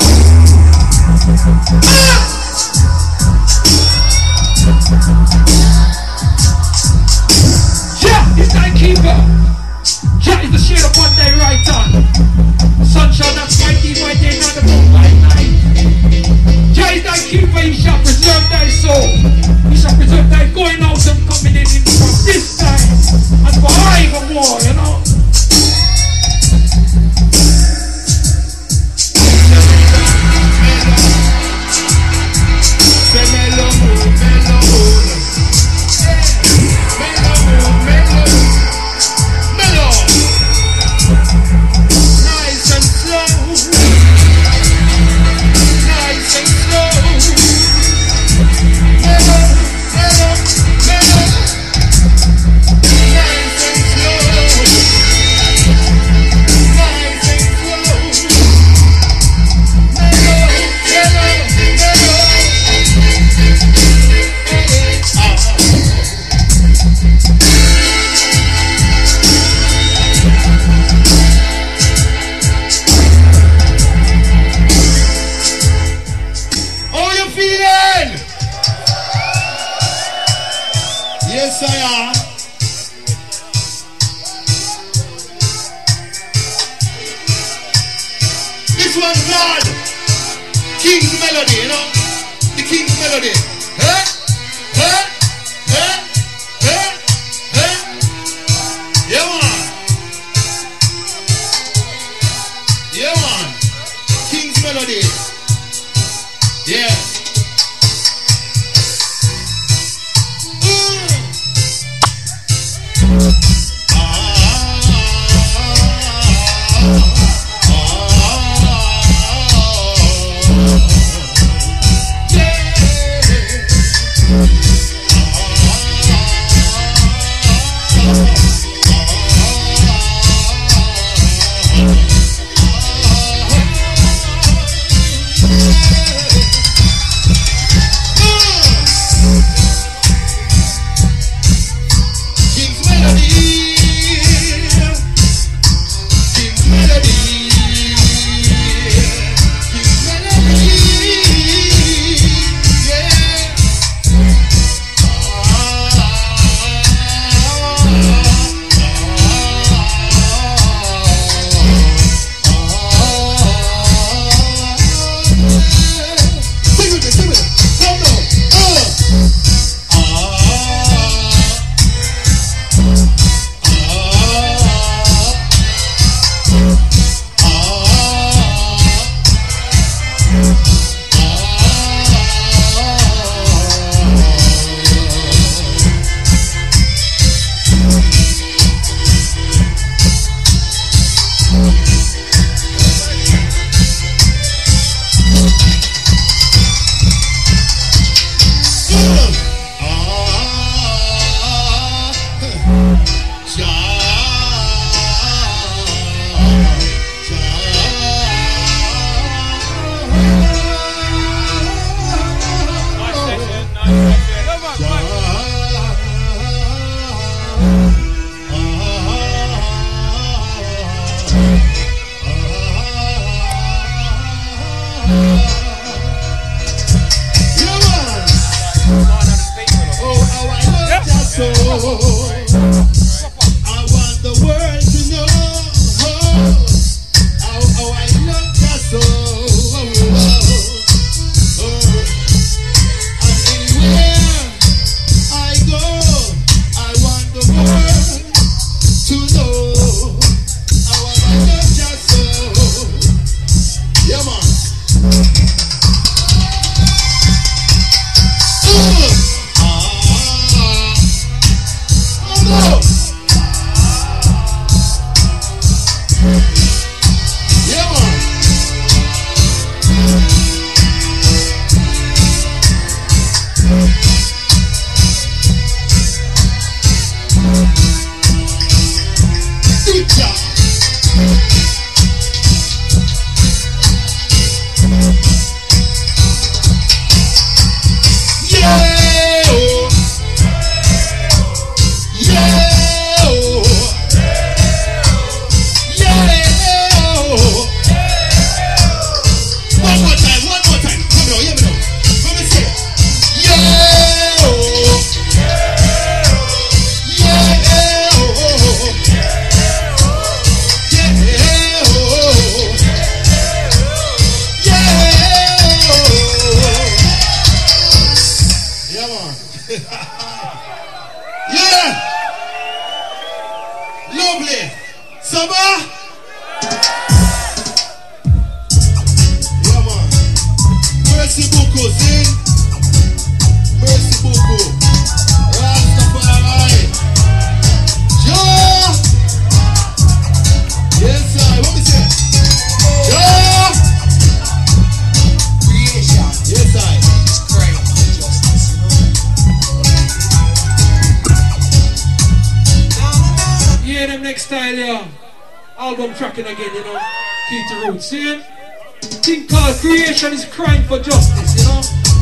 Jah is thy keeper. Jah is the shade upon thy right hand. The sun shall not smite thee by day, nor the moon by night. Jah is thy keeper, he shall preserve thy soul. He shall preserve thy going out and coming in from this time and forevermore, you know. Mellow mood, mellow mood. Mellow mood, mellow mood. Mellow. Nice and slow. Nice and slow. Mellow, mellow, mellow. Nice and slow. Nice and slow. Mellow, mellow, mellow. How you feeling? Yes, I am. This one's called King's Melody, you know? The King's Melody. Huh? Huh? Huh? Huh? Huh? Yeah, man. Yeah, man. King's Melody. Yeah. I want the world to know how I love your soul. And anywhere I go, I want the world to know how I love your soul. Yeah, man. Album tracking again, you know. Keep the roots, see it? Thing called creation is crying for justice, you know.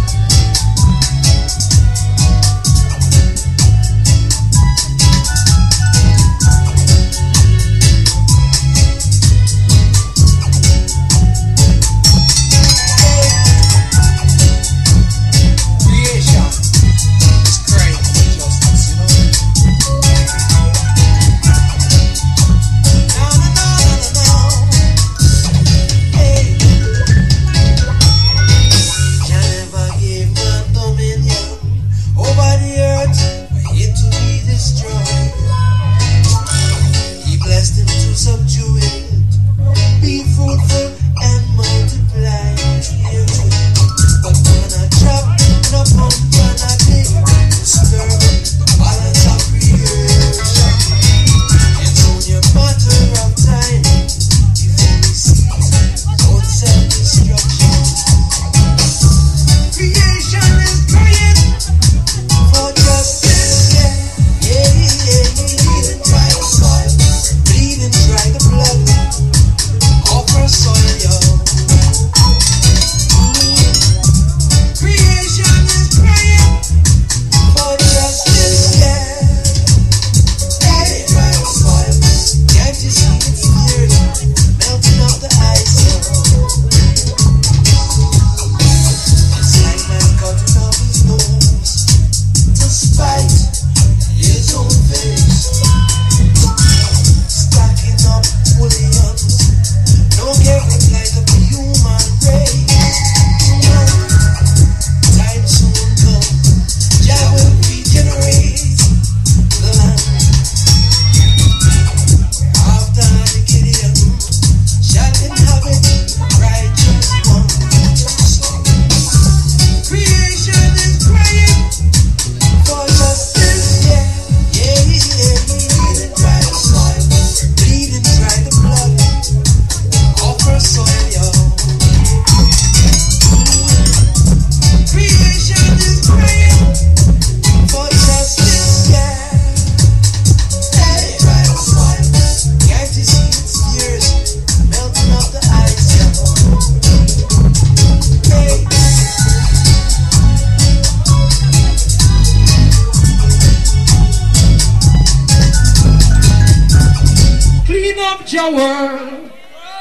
your world.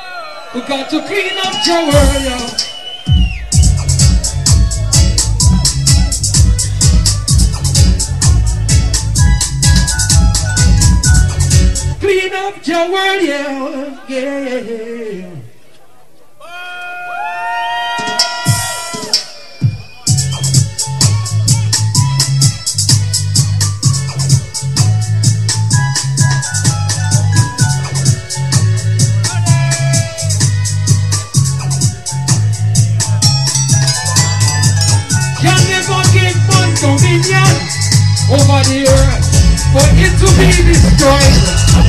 We got to clean up your world, yo. clean up your world, yeah, yeah. Can never give man dominion over the earth, for it to be destroyed.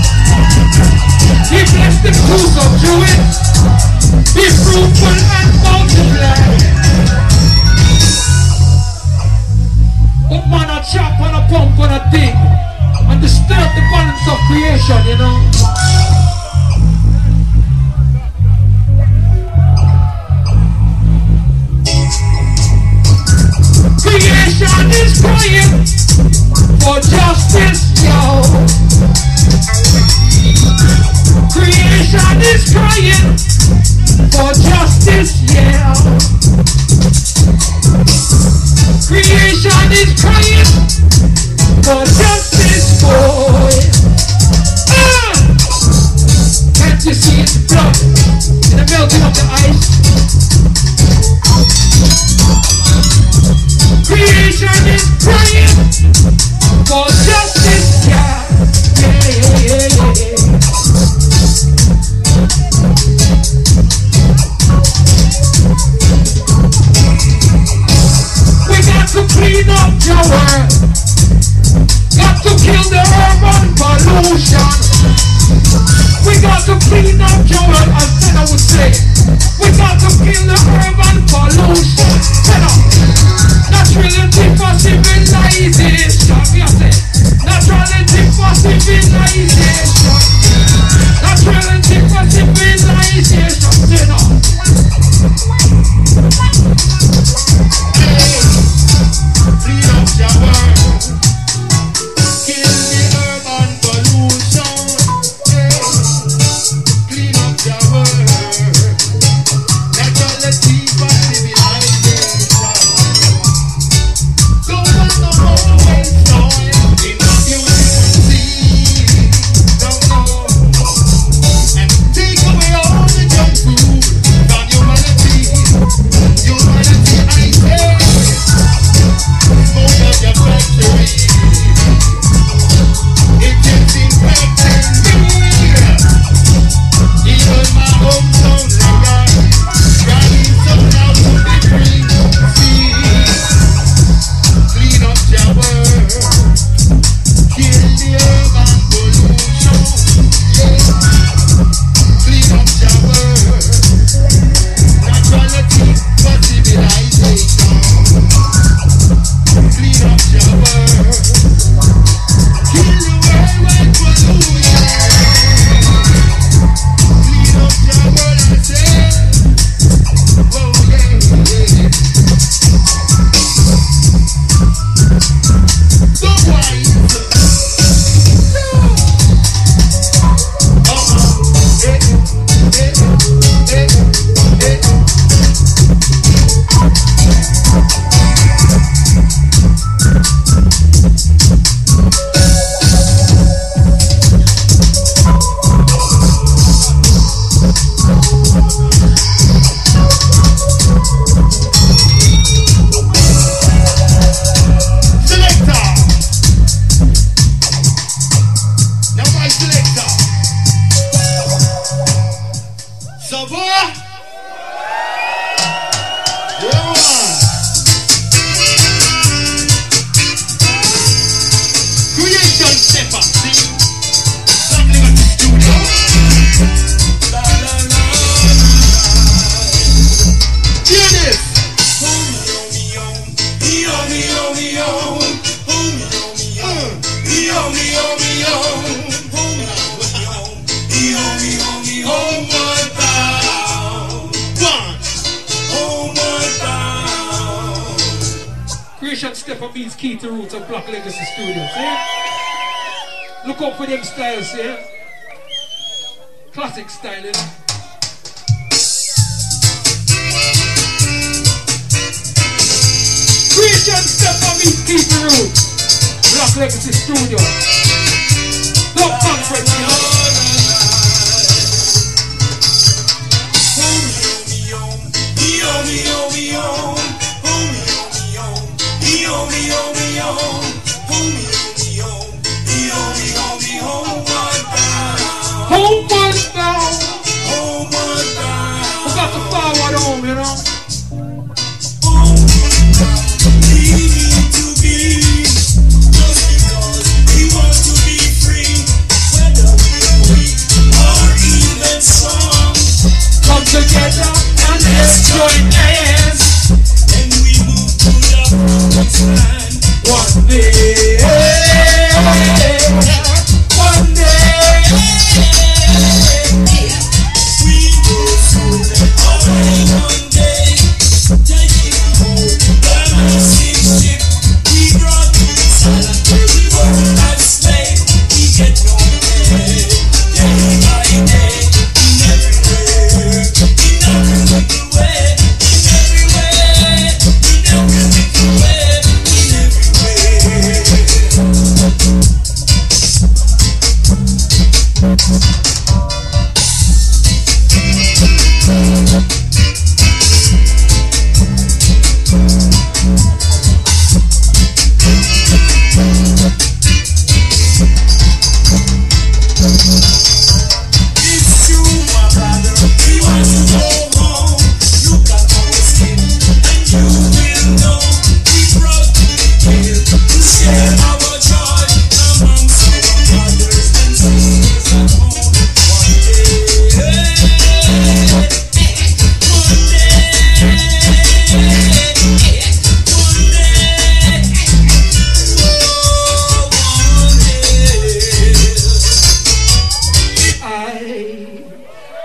He blessed the fruits of Jewish, be fruitful and multiply. But man a chop and a pump and a thing and disturb the balance of creation, you know. Creation is crying for justice, yo. Creation is crying for justice, yeah. Creation is crying for justice, boy. Can't you see its blood in the melting of the ice? Creation is crying for justice, yeah. We got to clean up the world. Got to kill the urban pollution. We got to clean up the world, as I would say. We got to kill the urban pollution. Naturality for civilization. Naturality for civilization. Naturality for civilization. Clean up your world. Kill the urban pollution. Clean up your world. Naturality for civilization. Don't want no more waste time in the beautiful sea. Don't know. And take away all the junk food from humanity. Humanity, I say. Smoke up your factory. It is infecting me. Even my hometown life, driving some out to be free. See, clean up your world, kill the urban pollution. Yeah. Clean up your world, naturality for civilization. Clean up your world, kill the worldwide pollution. Clean up your world, I say. Oh yeah, yeah. Don't whine. No. Selector. Now my selector. Sabor. Yeah, man. Creation step up, see? Something at the studio. La, la, la, la. Hear this. Creation step up means key to roots of Black Legacy Studios, yeah? Look out for them styles, yeah? Classic style, you know? Creation step up means key to roots. Black Legacy Studios. No conference, you know?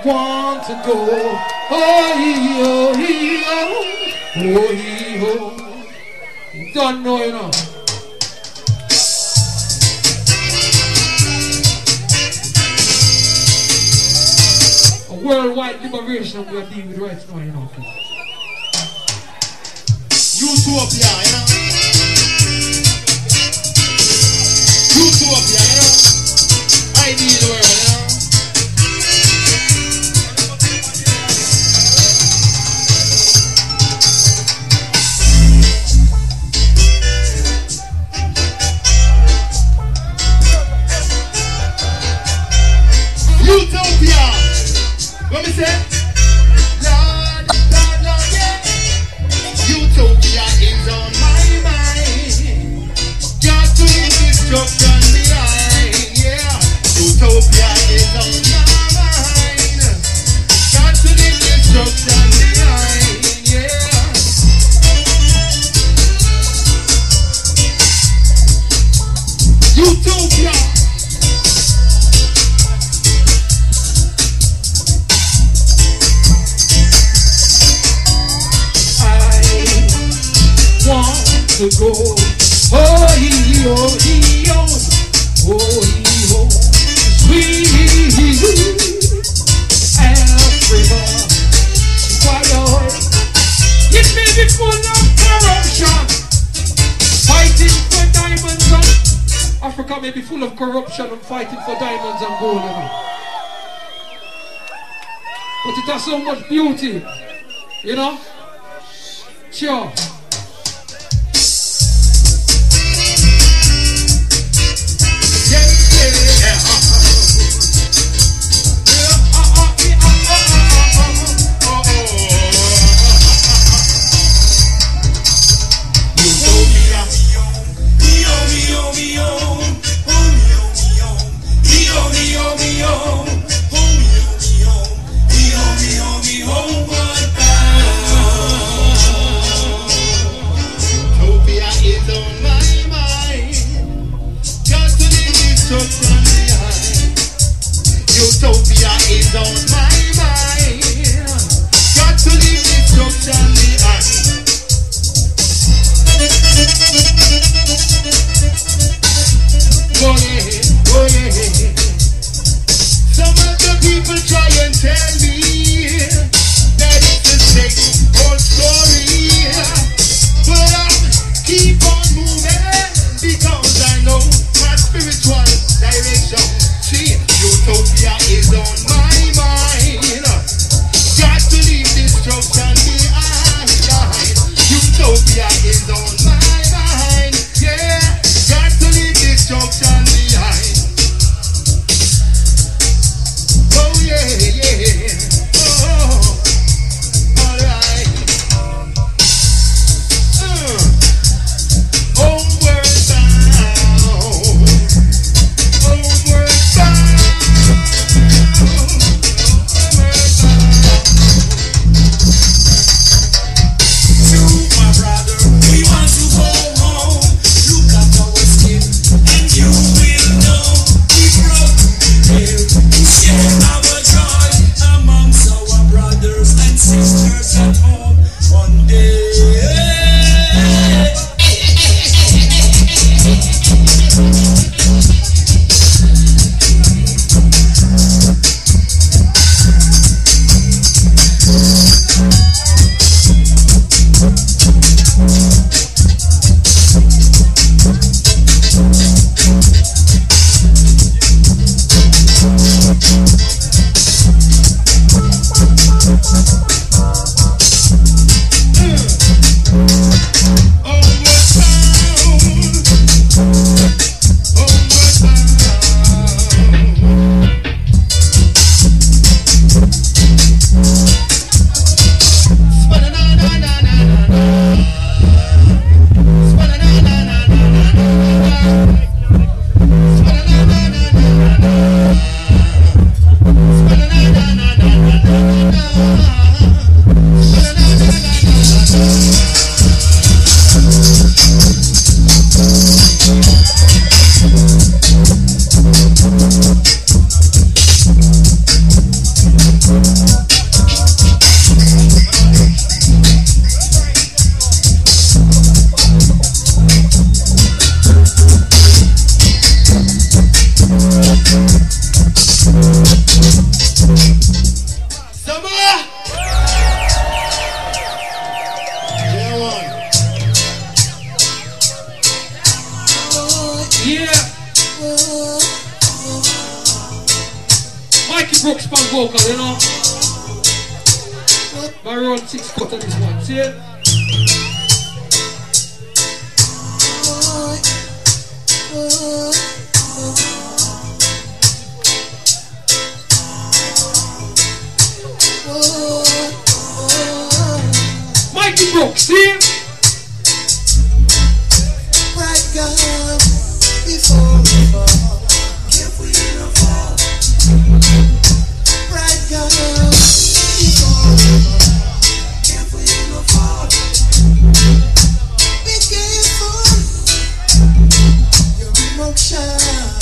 want to go. You don't know, you know. A worldwide liberation we are dealing with right now, you know. Utopia, you know. Utopia, you know. Ideal world, you know. Utopia! What me say? Lord, Lord, Lord, yeah. Utopia is on my mind. Got to leave destruction behind, yeah. Utopia is on my mind. Got to leave destruction behind, yeah. Utopia! To go, oh, sweet Africa. It may be full of corruption, fighting for diamonds and Africa may be full of corruption and fighting for diamonds and gold, you know. But it has so much beauty, you know. Sure. Utopia is on my mind. Got to leave destruction behind. Oh yeah, oh yeah. Some of the people try and tell me that it's the same old story, but I keep on moving because I know my spiritual direction. See, Utopia is on my mind. Got to leave destruction behind. Brooks Pan vocal, you know. By around 6 cut on this one, see it? Mikey Brooks, see it? Right God, before we fall, if we in a fall. Right God, before we fall, if we in a fall. Be careful, your emotion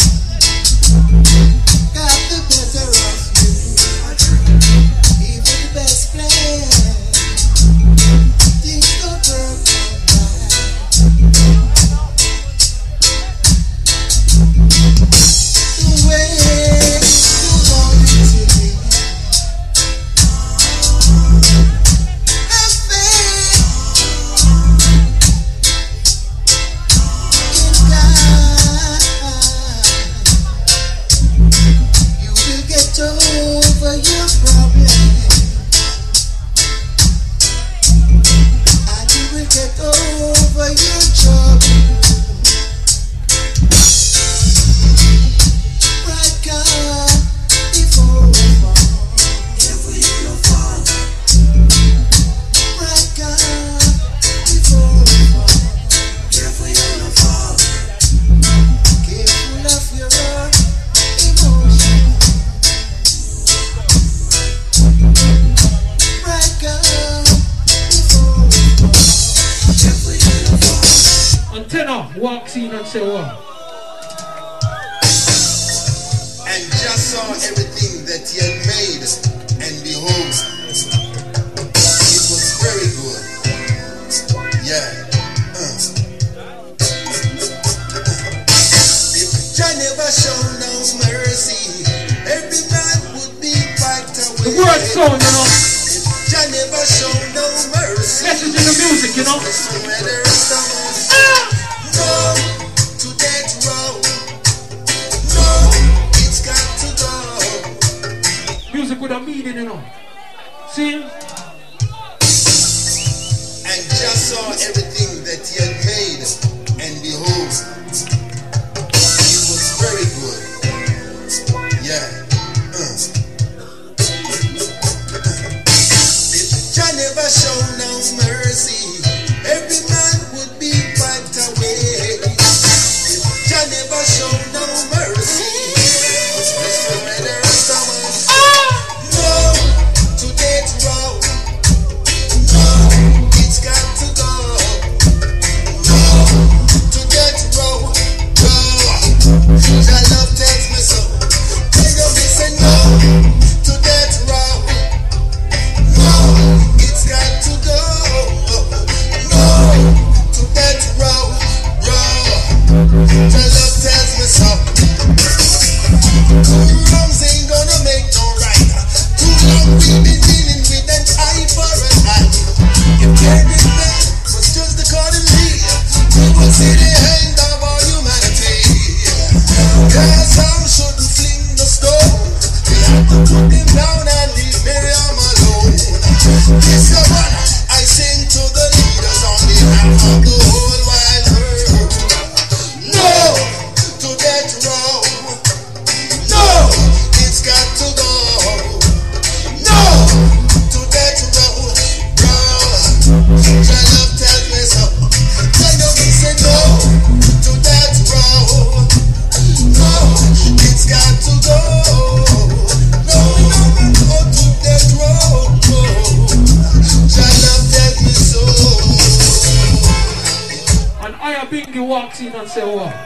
got the better of you. Even the best plan, things don't work out. The way you want it to be. Have faith in God. You will get over your problem, and you will get over your trouble. Right God, before we fall, if we in a fall. Right God, before we fall, if we in a fall. Careful of your emotion. Right God, before we fall, if we in a fall. Antenna walks in and say what? And just saw everything that he had made, and behold, it was very good. Yeah. If Jah never show no mercy, every man would be wiped The away. word sound, you know. If Jah never show no mercy, Message in the music, you know. whether it's someone no to that road, no, it's got to go. Music with a meaning, you know. See? And just saw everything that he had made, and behold, it was very good. Yeah. If Jah never show no mercy, every man would be wiped away. If Jah never show no mercy, whether someone no to that road, no, it's got to go. No to that road, no. Your love tells me so. Tell you me say no to that road. No, it's got to go. No to that road, road. Your love tells me so. Two wrongs ain't gonna make no right. Too long we've been dealing with an eye for an eye. If everything was just accordingly, we would see the end of all humanity. Cause some shouldn't fling the stone. We have to put them down and leave Miriam alone. This is what I sing to the leaders on behalf of the whole wide world. No to that road. No, it's got to go. No to that road, road. Your love tells me so. Tell you me say no to that road. No, it's got to go. No, go to that road. Your love tells me so. And Aya Bingy walks in and say what?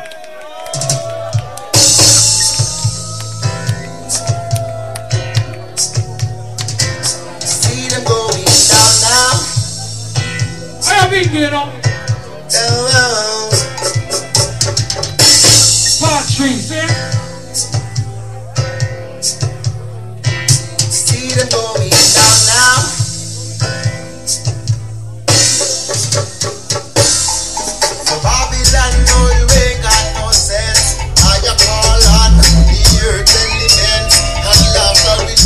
See them going down now. Aya Bingy, you know. Down. Part 3, see? See them going down now. So Babylon know you ain't got no sense. I call on the earth and the men, and laughter will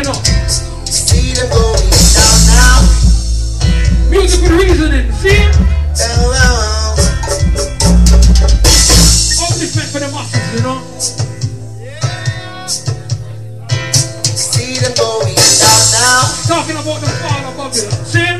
you know. See them going down now. Music with reasoning, see? Down. Upliftment for the masses, you know. See them going down now. Talking about the fall of Babylon, see?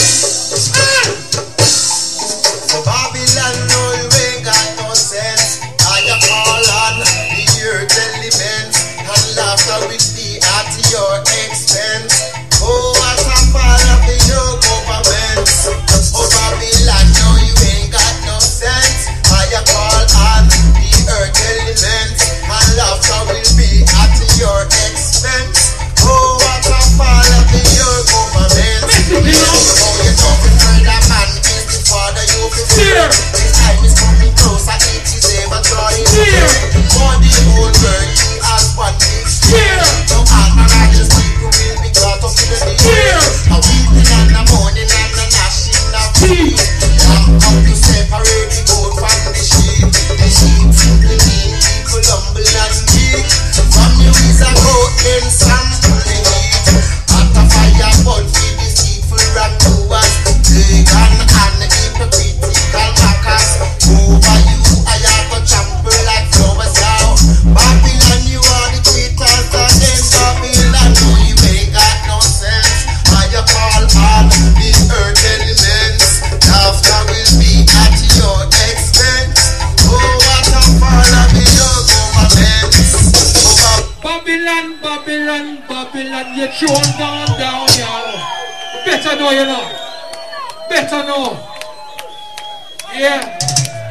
So Babylon, no, you ain't got no sense. I call on the earth elements, and laughter will be at your expense. Oh, what a fall of the new government. Oh, Babylon, no, you ain't got no sense. I call on the earth elements, and laughter will be at your expense. Oh, what a fall of the new government. Oh, you're talking further, man. Father, you feel this time is coming closer, it is ever drawing near. For the whole world, he has one big fear. No unauthorized people will be caught up in the air. A weeping and a mourning and a gnashing of teeth. I'm come to separate the goat from the sheep. The sheep simply mean people humble and meek. From you is a goat in sample heat. At a fire burn for deceitful wrongdoers, pagan and hypocritical mockers. Over you I have to trample like flowers now. Babylon, you are the traitors, and then Babylon, no, you ain't got no sense. I call on the earth elements, laughter will be at your expense. Oh, what a fall of your government. Babylon, Babylon, Babylon, your throne gone down, y'all. Better know, you know. Better know. Yeah.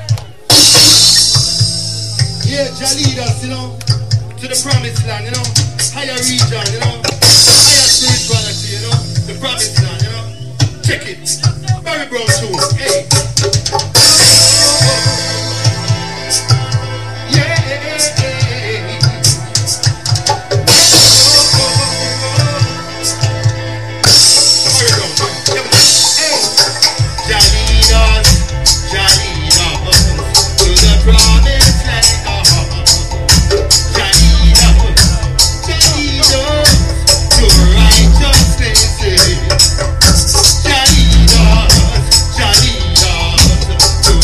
Yeah, Jah lead us, you know, to the promised land, you know, higher region, you know, higher spirituality, you know, the promised land, you know. Check it. Barry Brown too. Hey. To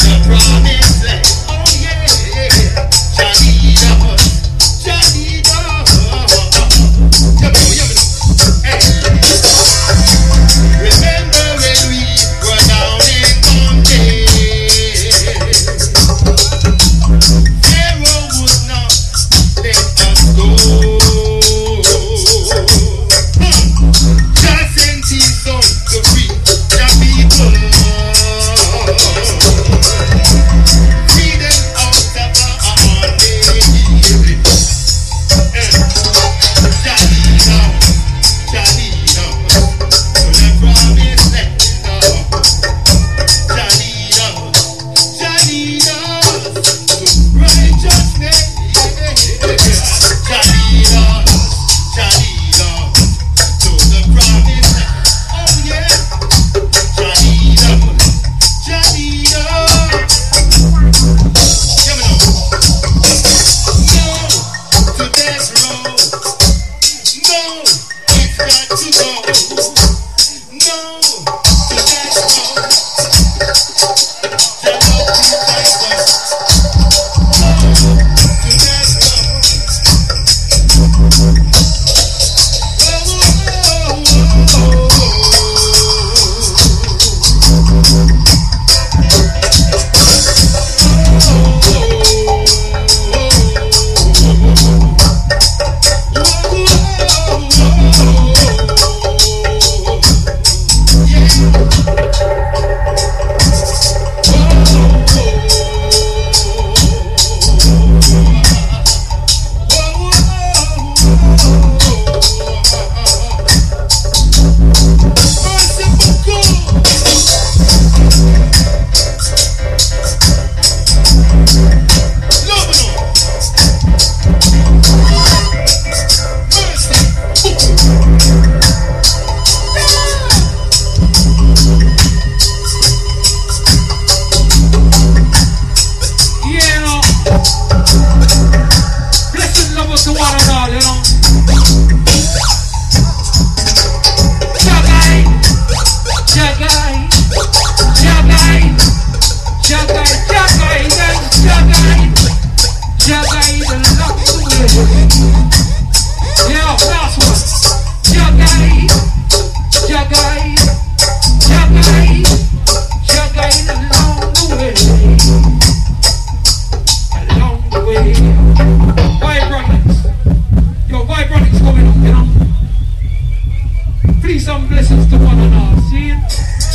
is the one and all. See it?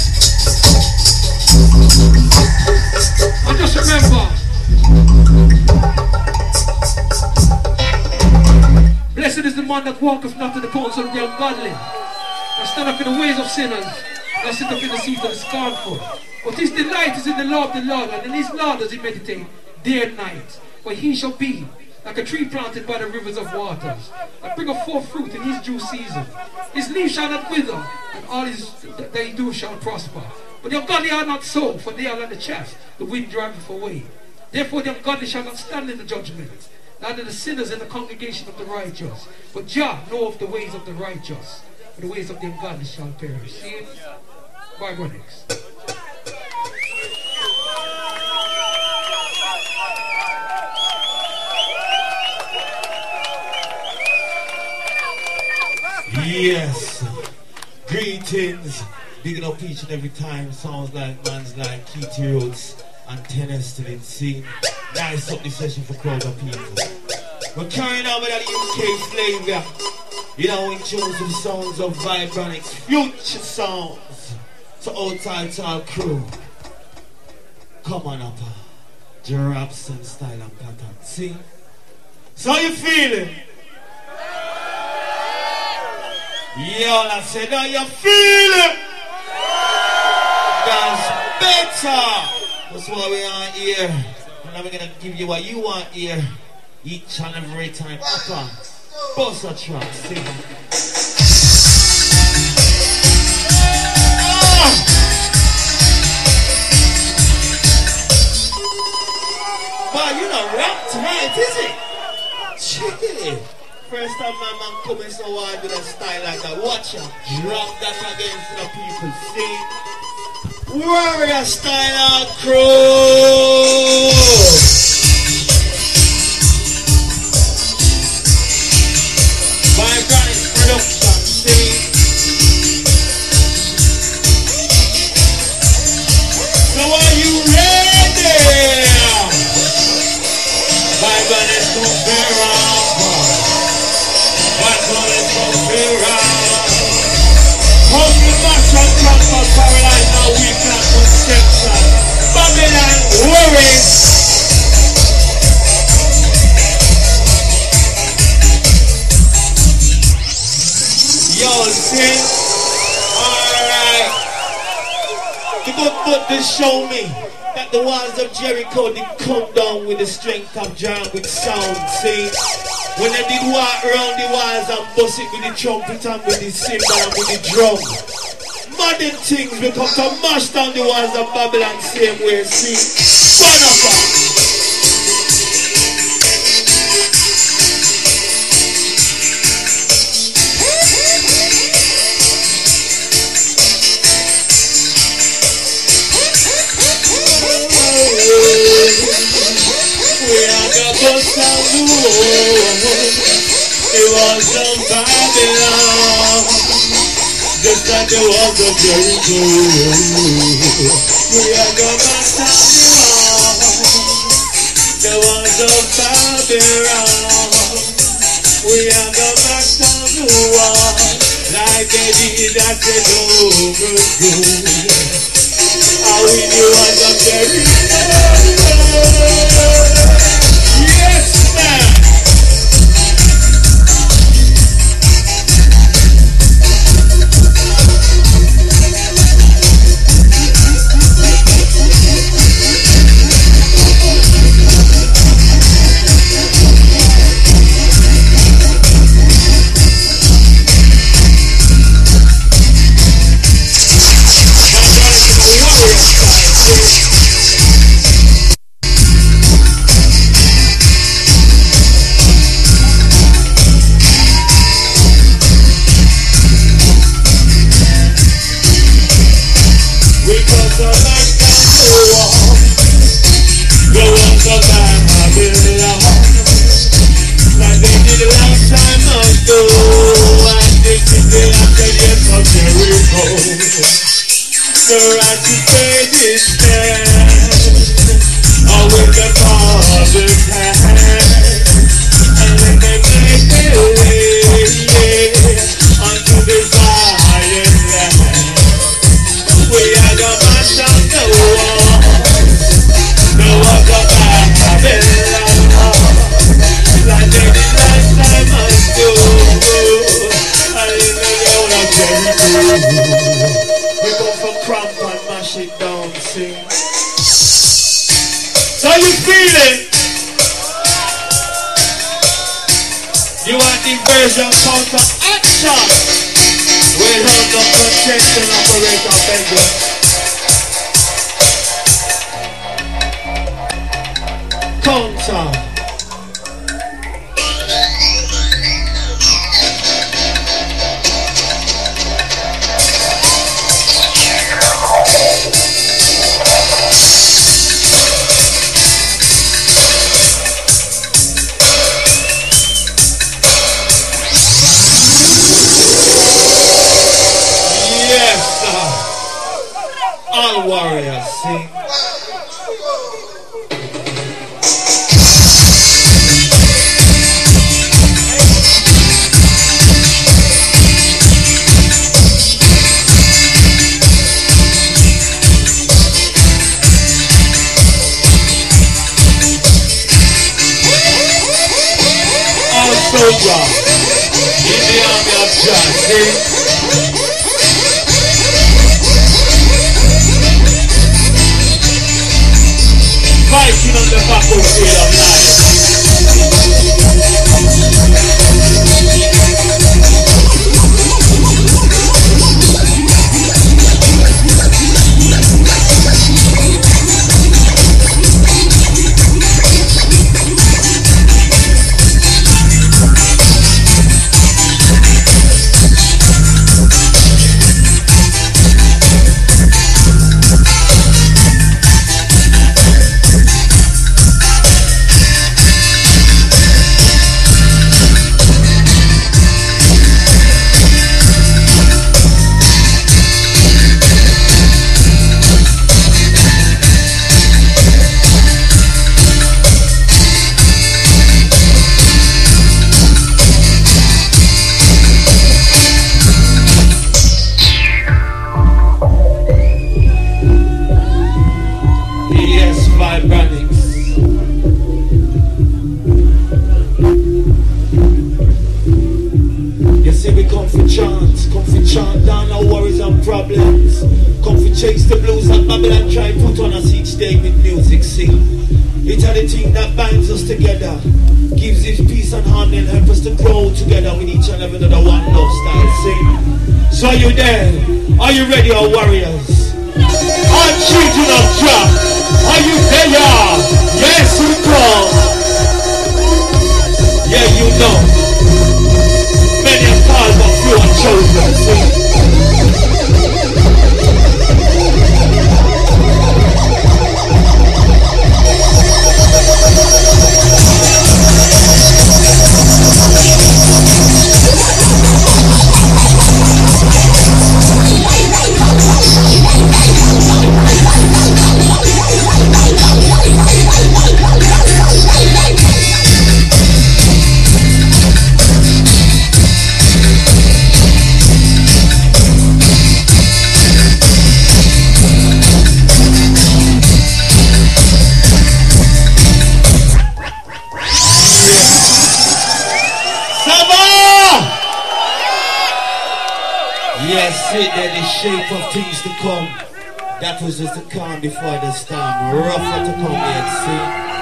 And just remember, blessed is the man that walketh not in the counsel of the ungodly, and stand up in the ways of sinners, and sit up in the seat of the scornful. But his delight is in the law of the Lord, and in his law does he meditate day and night. For he shall be like a tree planted by the rivers of waters, that bringeth forth fruit in his due season. His leaf shall not wither, and all that he do shall prosper. But the ungodly are not so, for they are like the chaff, the wind driveth away. Therefore the ungodly shall not stand in the judgment, neither the sinners in the congregation of the righteous. But Jah knoweth the ways of the righteous, but the ways of the ungodly shall perish. See it? Barbonics. Yes. Greetings. Bigging up each and every time. Sounds like man's like Keith Rhodes and Tennis to the scene. Nice up the session for crowd of people. We're carrying on with that UK flavor. You know, in tune to the sounds of Vibronics, future sounds. So outside to our crew. Come on up. Giraffes and style and pattern. See? So how you feeling? Yeah, I said, how you feeling? That's better. That's why we are here. And I'm gonna give you what you want here. Each and every time. Upper. Bust a track. Sing. But you know, rap tonight, is it? Chill. First time my man coming so hard with a style like that. Watch out. Drop that again for the people. See? Warrior style crew. Vibronics production. See? So are you ready? Vibronics don't bear up. What's on it from around? Home the match and transfer paralyzed now we can conception. Babylon worries. Yo, see? Alright. The good book to show me that the walls of Jericho did come down with the strength of Jah with sound, see? When they did walk around the walls and bust it with the trumpet and with the cymbal and with the drum. Modern things will come to mash down the walls of Babylon same way, see? Burn up. We are the bust down the wall. It was of Babylon, just like the walls of Jericho. We are the bust down the walls of Babylon. We are the bust down the wall, like they did at the overthrow. How we the walls of Jericho. Yes, man. Unto the Zion land. it down, see. So you feel it? You want the version counter action? We'll hold up contention operator Benjamin. Counter. All warriors sing. All soldier in the army of Jah, see? Fighting on the battlefield of life. Chant down our worries and problems. Come fi chase the blues that Babylon try put on us each day with music, see. It's the thing that binds us together, gives us peace and harmony and help us to grow together with each and every other one love style, see. So are you there? Are you ready, our warriors? Our children of Jah, are you there? Yes, we come. Yeah, you know. Many are called, but few are chosen. Yes, see there the shape of things to come. That was just the calm before the storm. Rougher to come yet, see.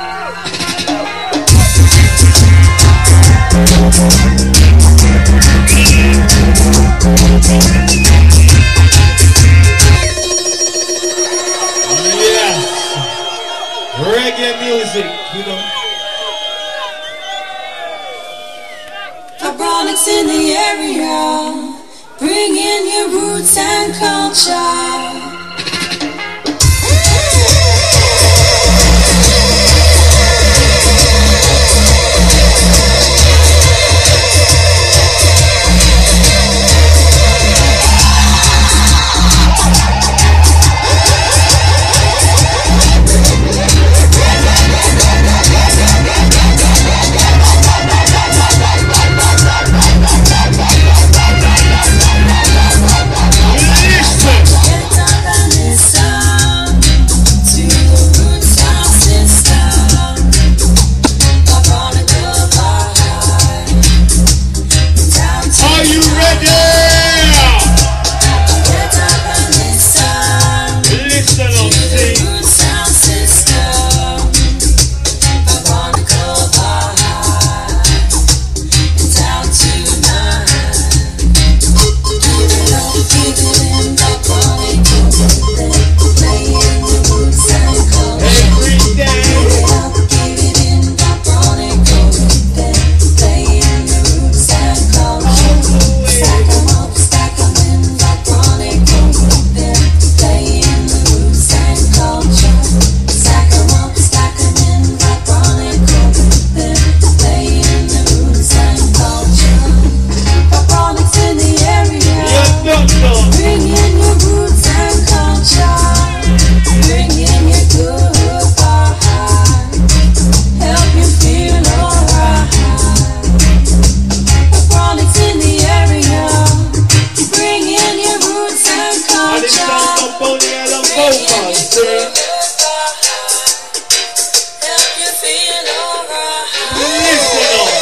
Yes. Reggae music, you know. Carbonics in the area. Bring in your roots and culture. Listen. music. Listen up.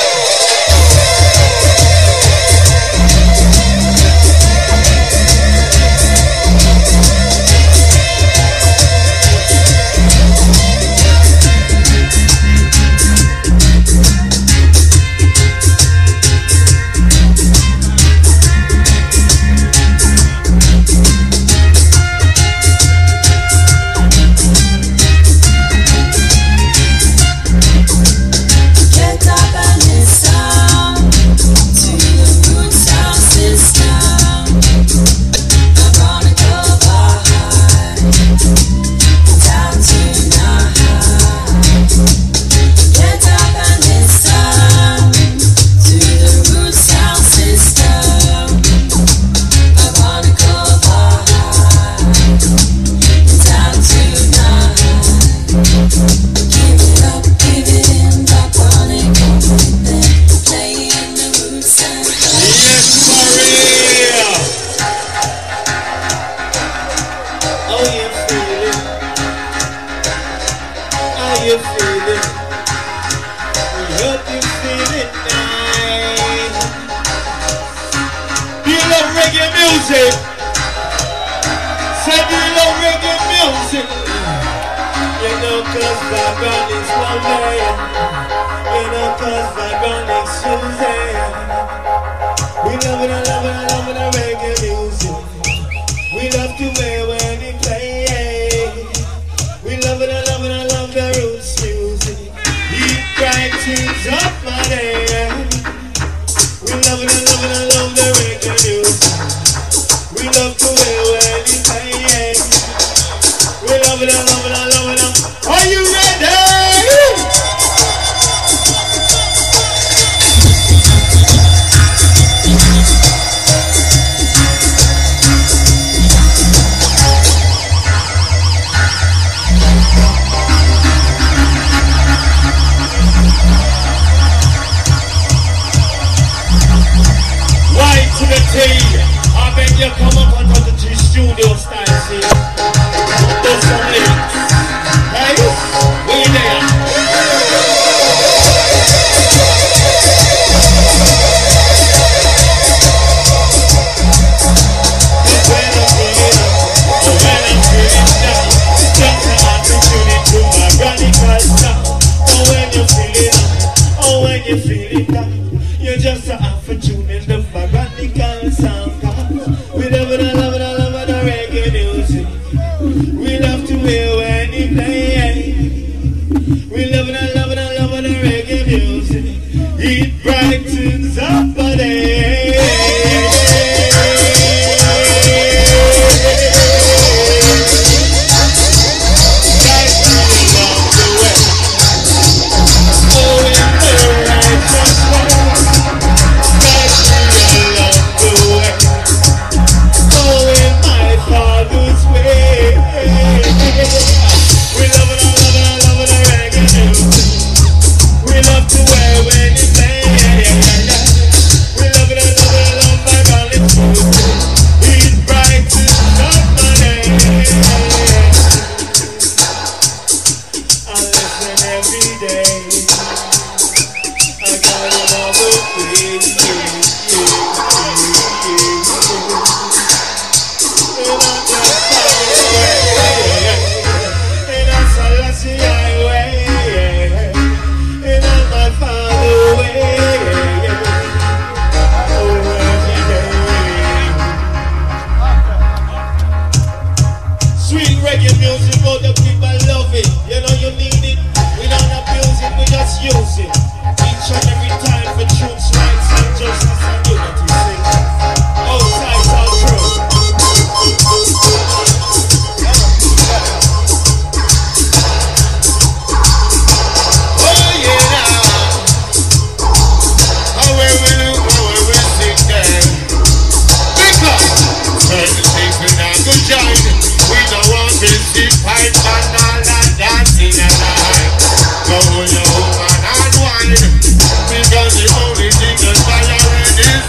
Because the only thing that fire is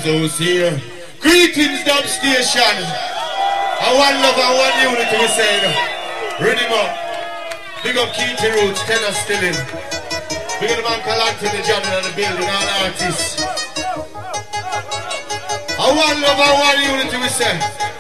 house here. Greetings, Dub Station. I one love and one unity we say. Rhythm up. Big up Keithy Roots, tenor still in. Big up the man Kalante, the John in the building, all artists. I one love and one unity we say.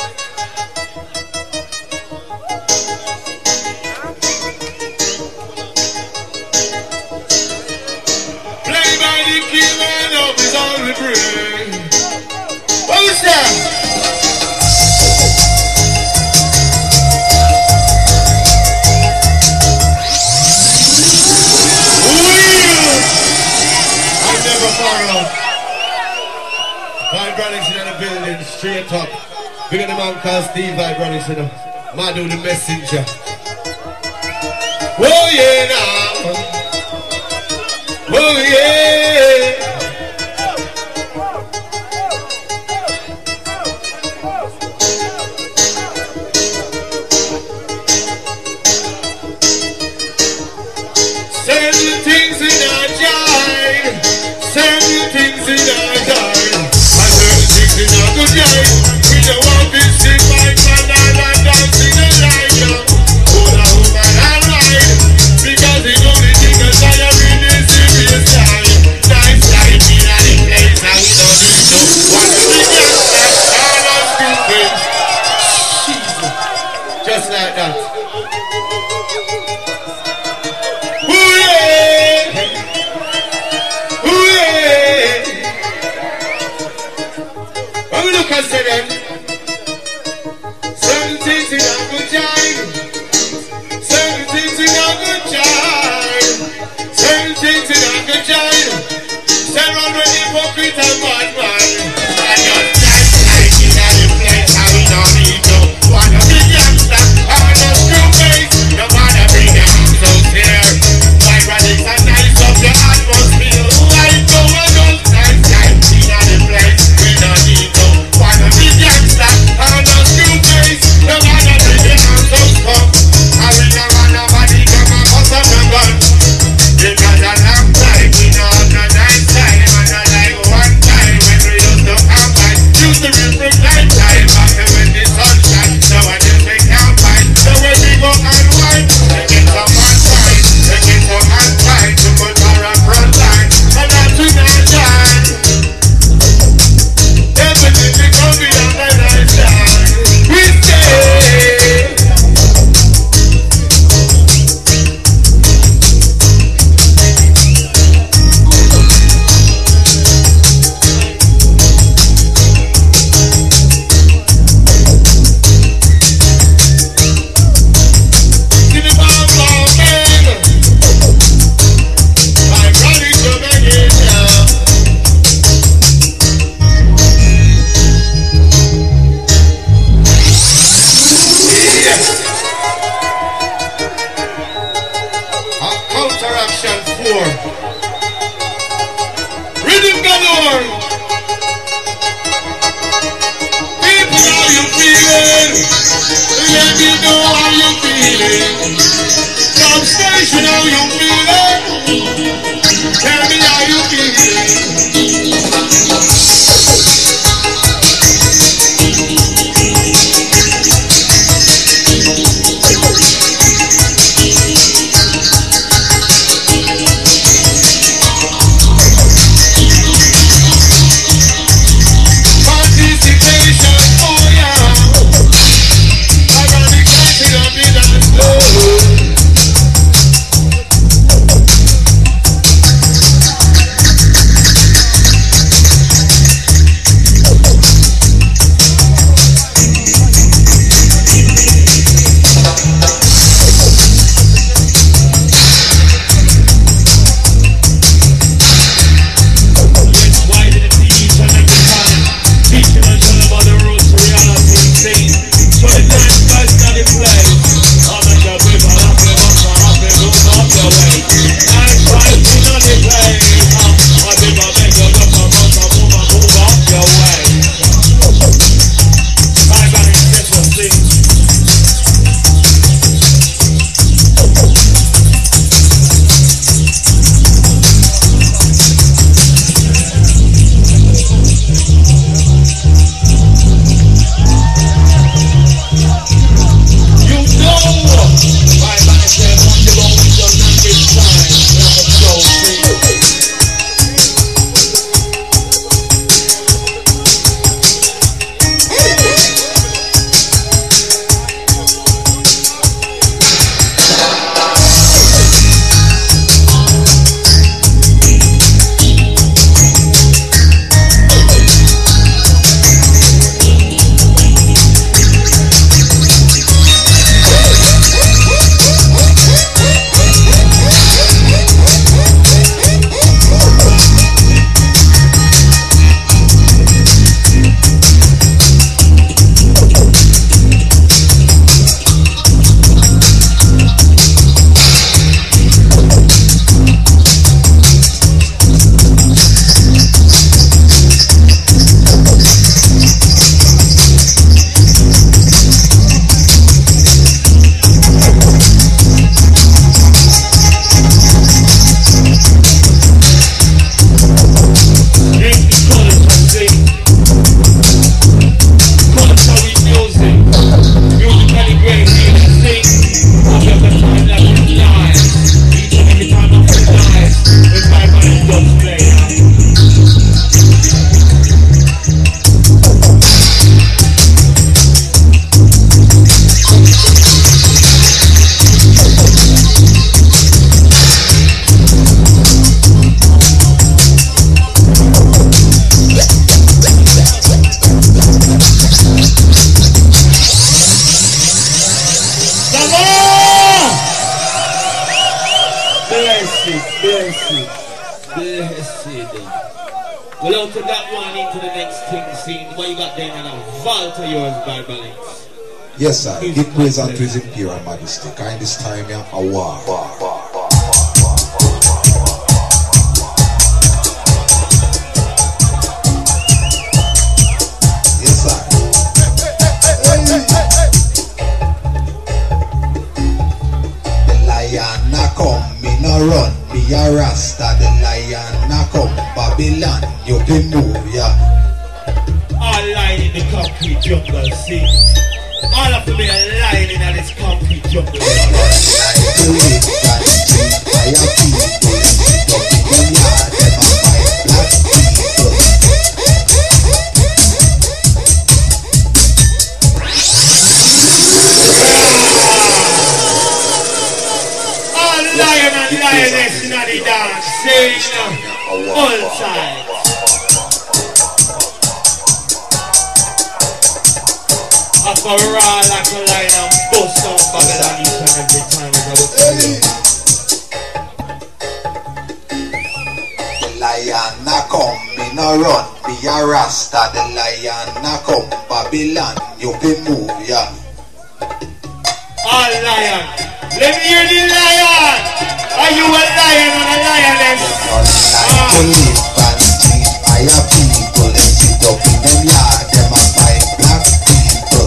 Play by the king and love is all we bring. Who's that? Vibronics in the building, straight up. Bigger the man called Steve Vibronics, you know. Madu the messenger. Oh yeah now. Oh yeah. Certain things in our jive. Certain things in our jive. We don't want this shit like banana dancing a lion. Hold a woman and ride, because the only thing that's in this serious time. Nice life in the place and we don't need to want to be gangsta, all our stupid. Just like that. Ooh yeah! Ooh yeah! When we look at them, certain things in a good time, certain things in a good time, certain things in a good time. Stand on with hypocrite and bad man. I just dance like in the place and we don't need to wanna be gangsta, and no screw face, no wanna be gangsta here. Vibronics and nice up your atmosphere. Why go and just dance like in the place we don't need to wanna be gangsta, and no screw face, no wanna be the house of fuck. And we don't want nobody come and bust up the gun, because a long time we know no nice time, and not like one time when we used to combine. Used to be from night time after when the sun shine. Now I just make can't fight. So when we go and wine, they get some man fight, they get some man fight to put our front line, and that's to not die. Definitely come beyond the night time. We stay. See the bomb bombing. My brother to make it now. Counteraction 4. Rhythm galore. People, how you feeling? Let me know how you feeling. Dub Station, how you feeling? Tell me how you feeling. Participation, oh yeah. Ironic dancing on the dance floor. Blessed. Well, out of that one into the next thing scene. What you got there now? Vault of yours, Bible Links. Yes, sir. Give praise unto His Imperial Majesty. Kind this time, yeah, a war. Yes, sir. The lion a come, me no run. Be a rasta. The lion a come, Babylon, you be move, yeah. All lying in the concrete jungle, see. All of them are lying in this concrete jungle. All lion and lioness in the dance, sing all sides. I go raw like a lion and bust down Babylon each and every time I go to The lion a come, me no run, be a rasta. The lion a come, Babylon, you be move, yeah. all lion. Let me hear the lion. Are you a lion and a lioness? Online to live and treat higher people. Them sit up in them yard, them a fight black people.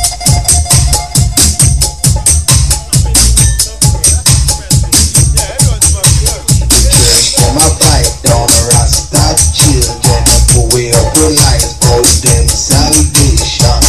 Them a fight down Rasta children. Who way up with lies about them salvation.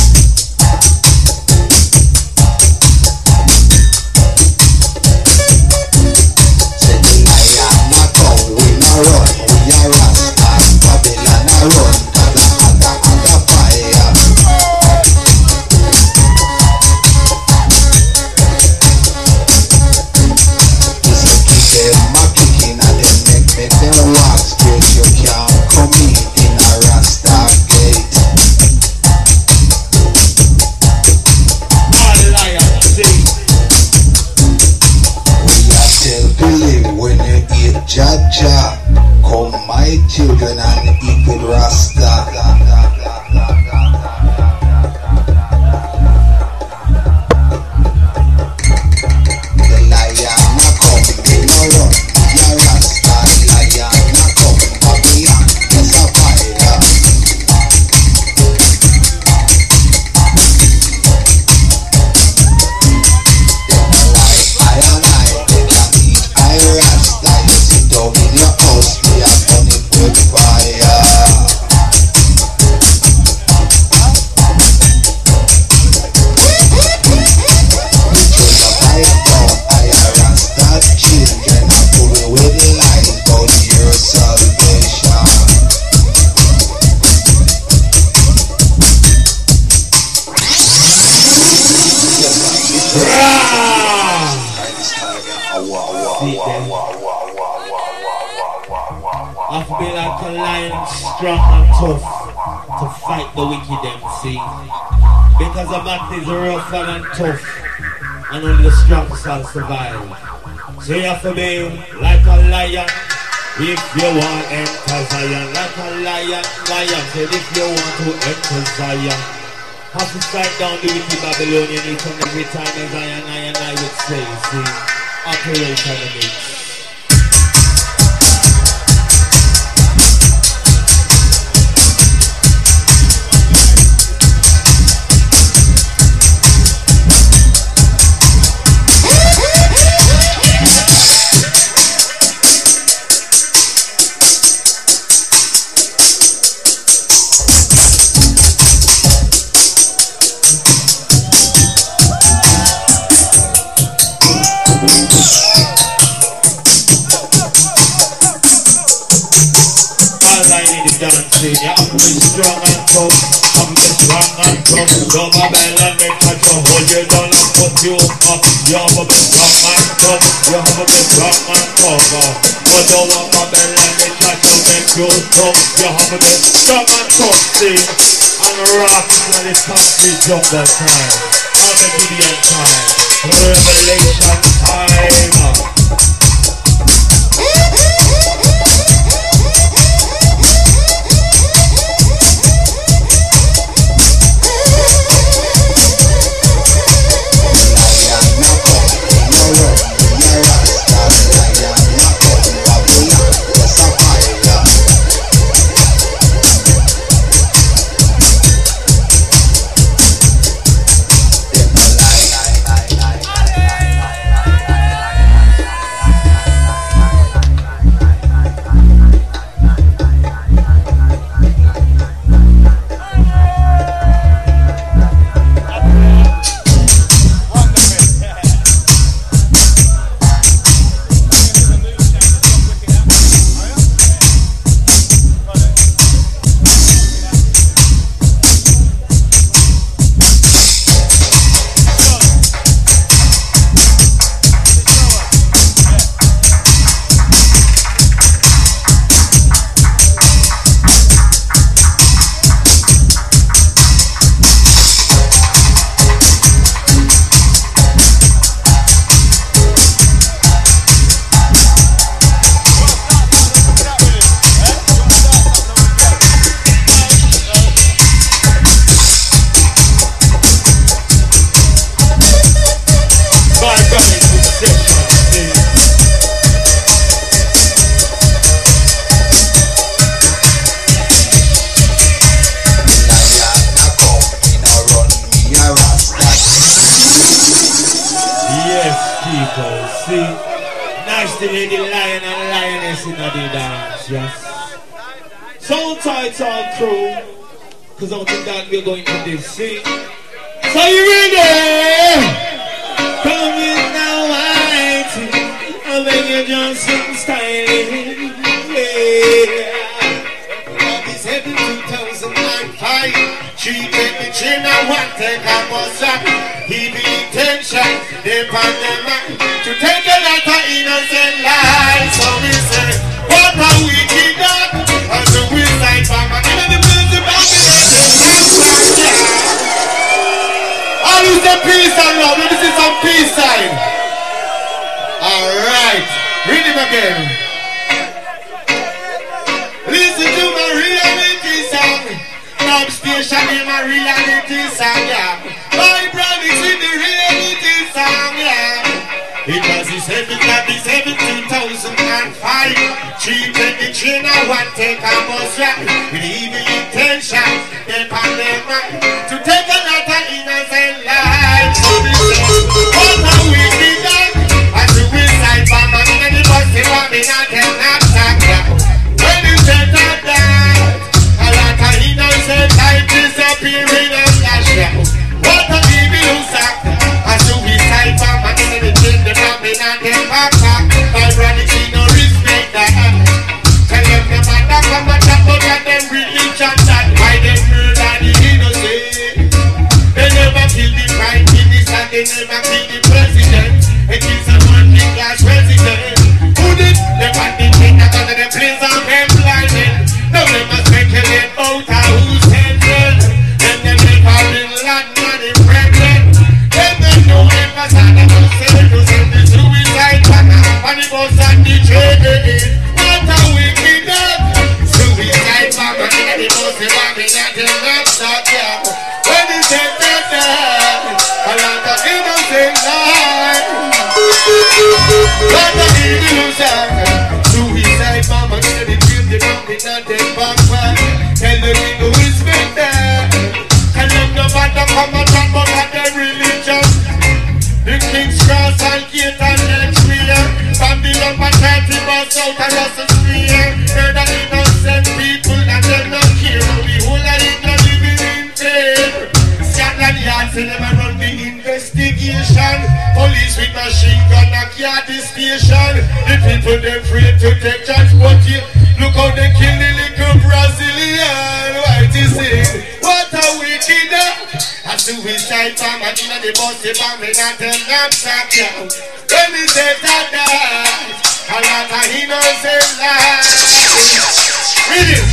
Jaja, come my children and eat with Rasta. The lion a come, me no run, be a Rasta. The lion a come, Babylon, yes a fire. Them a like I and I, they can eat I Rasta. You sit down in your house, we are done it with fire. I feel like a lion strong and tough to fight the wicked them, see. Because a man is rough and tough and only the strong shall survive. So you have to be like a lion if you want to enter Zion. Like a lion, said if you want to enter Zion. Have to strike down the wicked Babylonian each and every time as Zion, I would say, see. Operation of it. dancing, you have to be strong and tough. Have to be strong and tough. No Babylon, they try to hold you down and put you up. You have to be strong and tough. You have to be strong and tough. But don't want Babylon, they try to make you tough. You have to be strong and tough, see. And rock in this country jungle time. Armageddon time. Revelation time. wildness in the dance, yes. So tight all through, cause I don't think that we're going to this scene. So you ready? Come in now, whitey. I beg you just some styling. Yeah. This heaven 2005. She take the chin and one take a bus up. He be intention, they pan them up to take a lot of innocent lives. So we say, what a wicked dog. And so we say, Mama, give me the music back in the all is the peace and love. This is some peace sign. Alright, read him again. Listen to my reality song. Love station in my reality song, yeah. My brother is in the reality song, yeah. Because he's heaven, that is heaven 2005. She take the chain and one take a bus ride. With evil intention, they pan them right to take a lot of innocent lives. So we say, what a wicked dog. And suicide bomb and the bus they want me not them not stop, yeah. When you said that, a lot of innocent life disappearing and flash, yeah. What a evil sack. A suicide bomb and the chain they want me not them back. My brother, she no respect that. Tell them the matter come and talk about them religion that why they murder the innocent. They never kill the prime minister, they never kill the president. It is a working class president. Who did? They want the thing that under the place of them blinded. Now they must speculate about who's headed. Then they make all the land money pregnant. Then they know them as other to send the suicide banner on the bus and the train. What a wicked dog. Suicide banner on the bus and the laptop, yeah. When he said that, a lot of innocent lives. What a illusion. Suicide bomb and the dream they don't be not dead back. Tell them we no respect them. Tell them no matter come and talk about their religion. The King's Cross and Gate and next year. Babylon and 30 bus out and Russell Street. Murder innocent people and them not care. We whole of England living in fear. Scotland Yard say them a run the investigation. Police with machine gun knock yard the station. The people them afraid to take charge, but you look how they kill the little Brazilian. What is it? What a wicked dog. A suicide bomb and in the bus they bomb me not them knapsack, yeah. When me say that, a lot of innocent lives. Read it.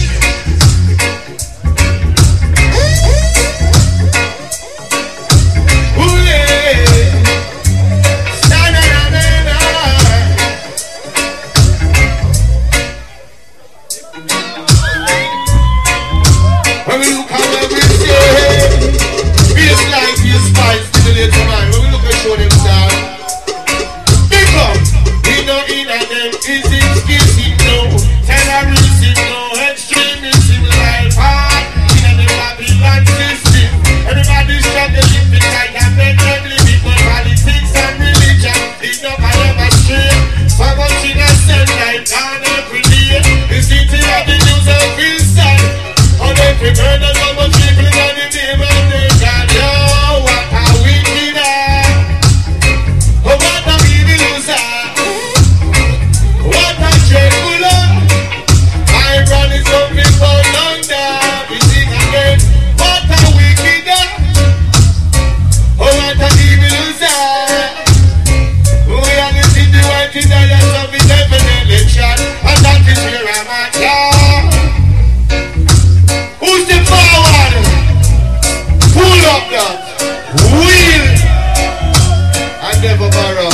When we look at what we say, feel like you spice to the little man. When we look at show them style, big up, we know in a them is exclusive, no terrorism, no extremism, life hard in the Babylon system. Everybody's trying to live it like a better living, but politics and religion is not my ever straight. So much in a sense like on every day, the city of the news of Christian. On every murder, so much people in the name of the God. Yo, what a wicked ass. Oh, what a evil loser. What a dreadful love. I run is something for London. We sing again. What a wicked ass. Oh, what a evil loser. We are the city white in the years of the devil election. And that is where I'm at, yeah. Who's the forward? Pull up that wheel and never borrow.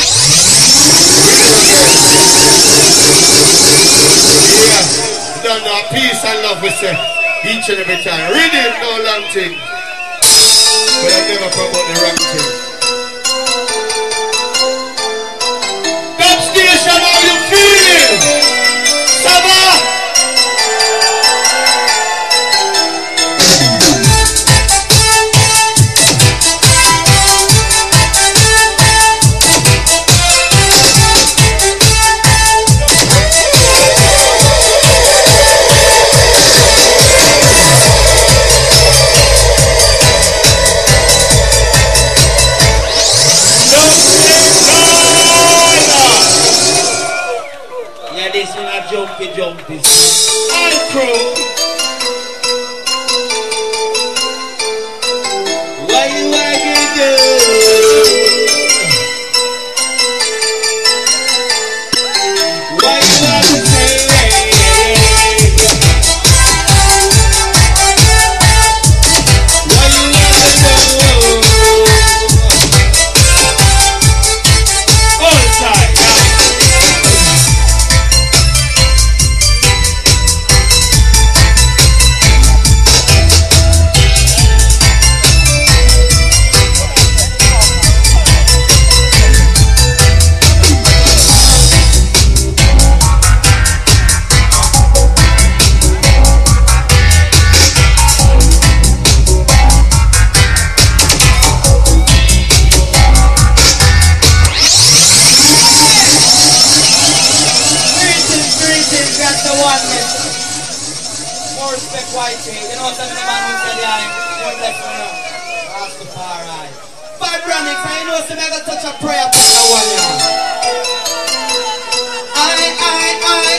Yeah, done now. Peace and love we say each and every time. Read it, no long thing. But I never promote the wrong thing. Top station, how you feeling? Saba! place in a jumpy. All crew. What you want to do? What you want to say? What you want to do? All time. More respect, Whitey. You know what I'm saying? Man who said, yeah, more bless me now. Rastafari. Vibronics, I know something I got to touch a prayer for that one, yeah. I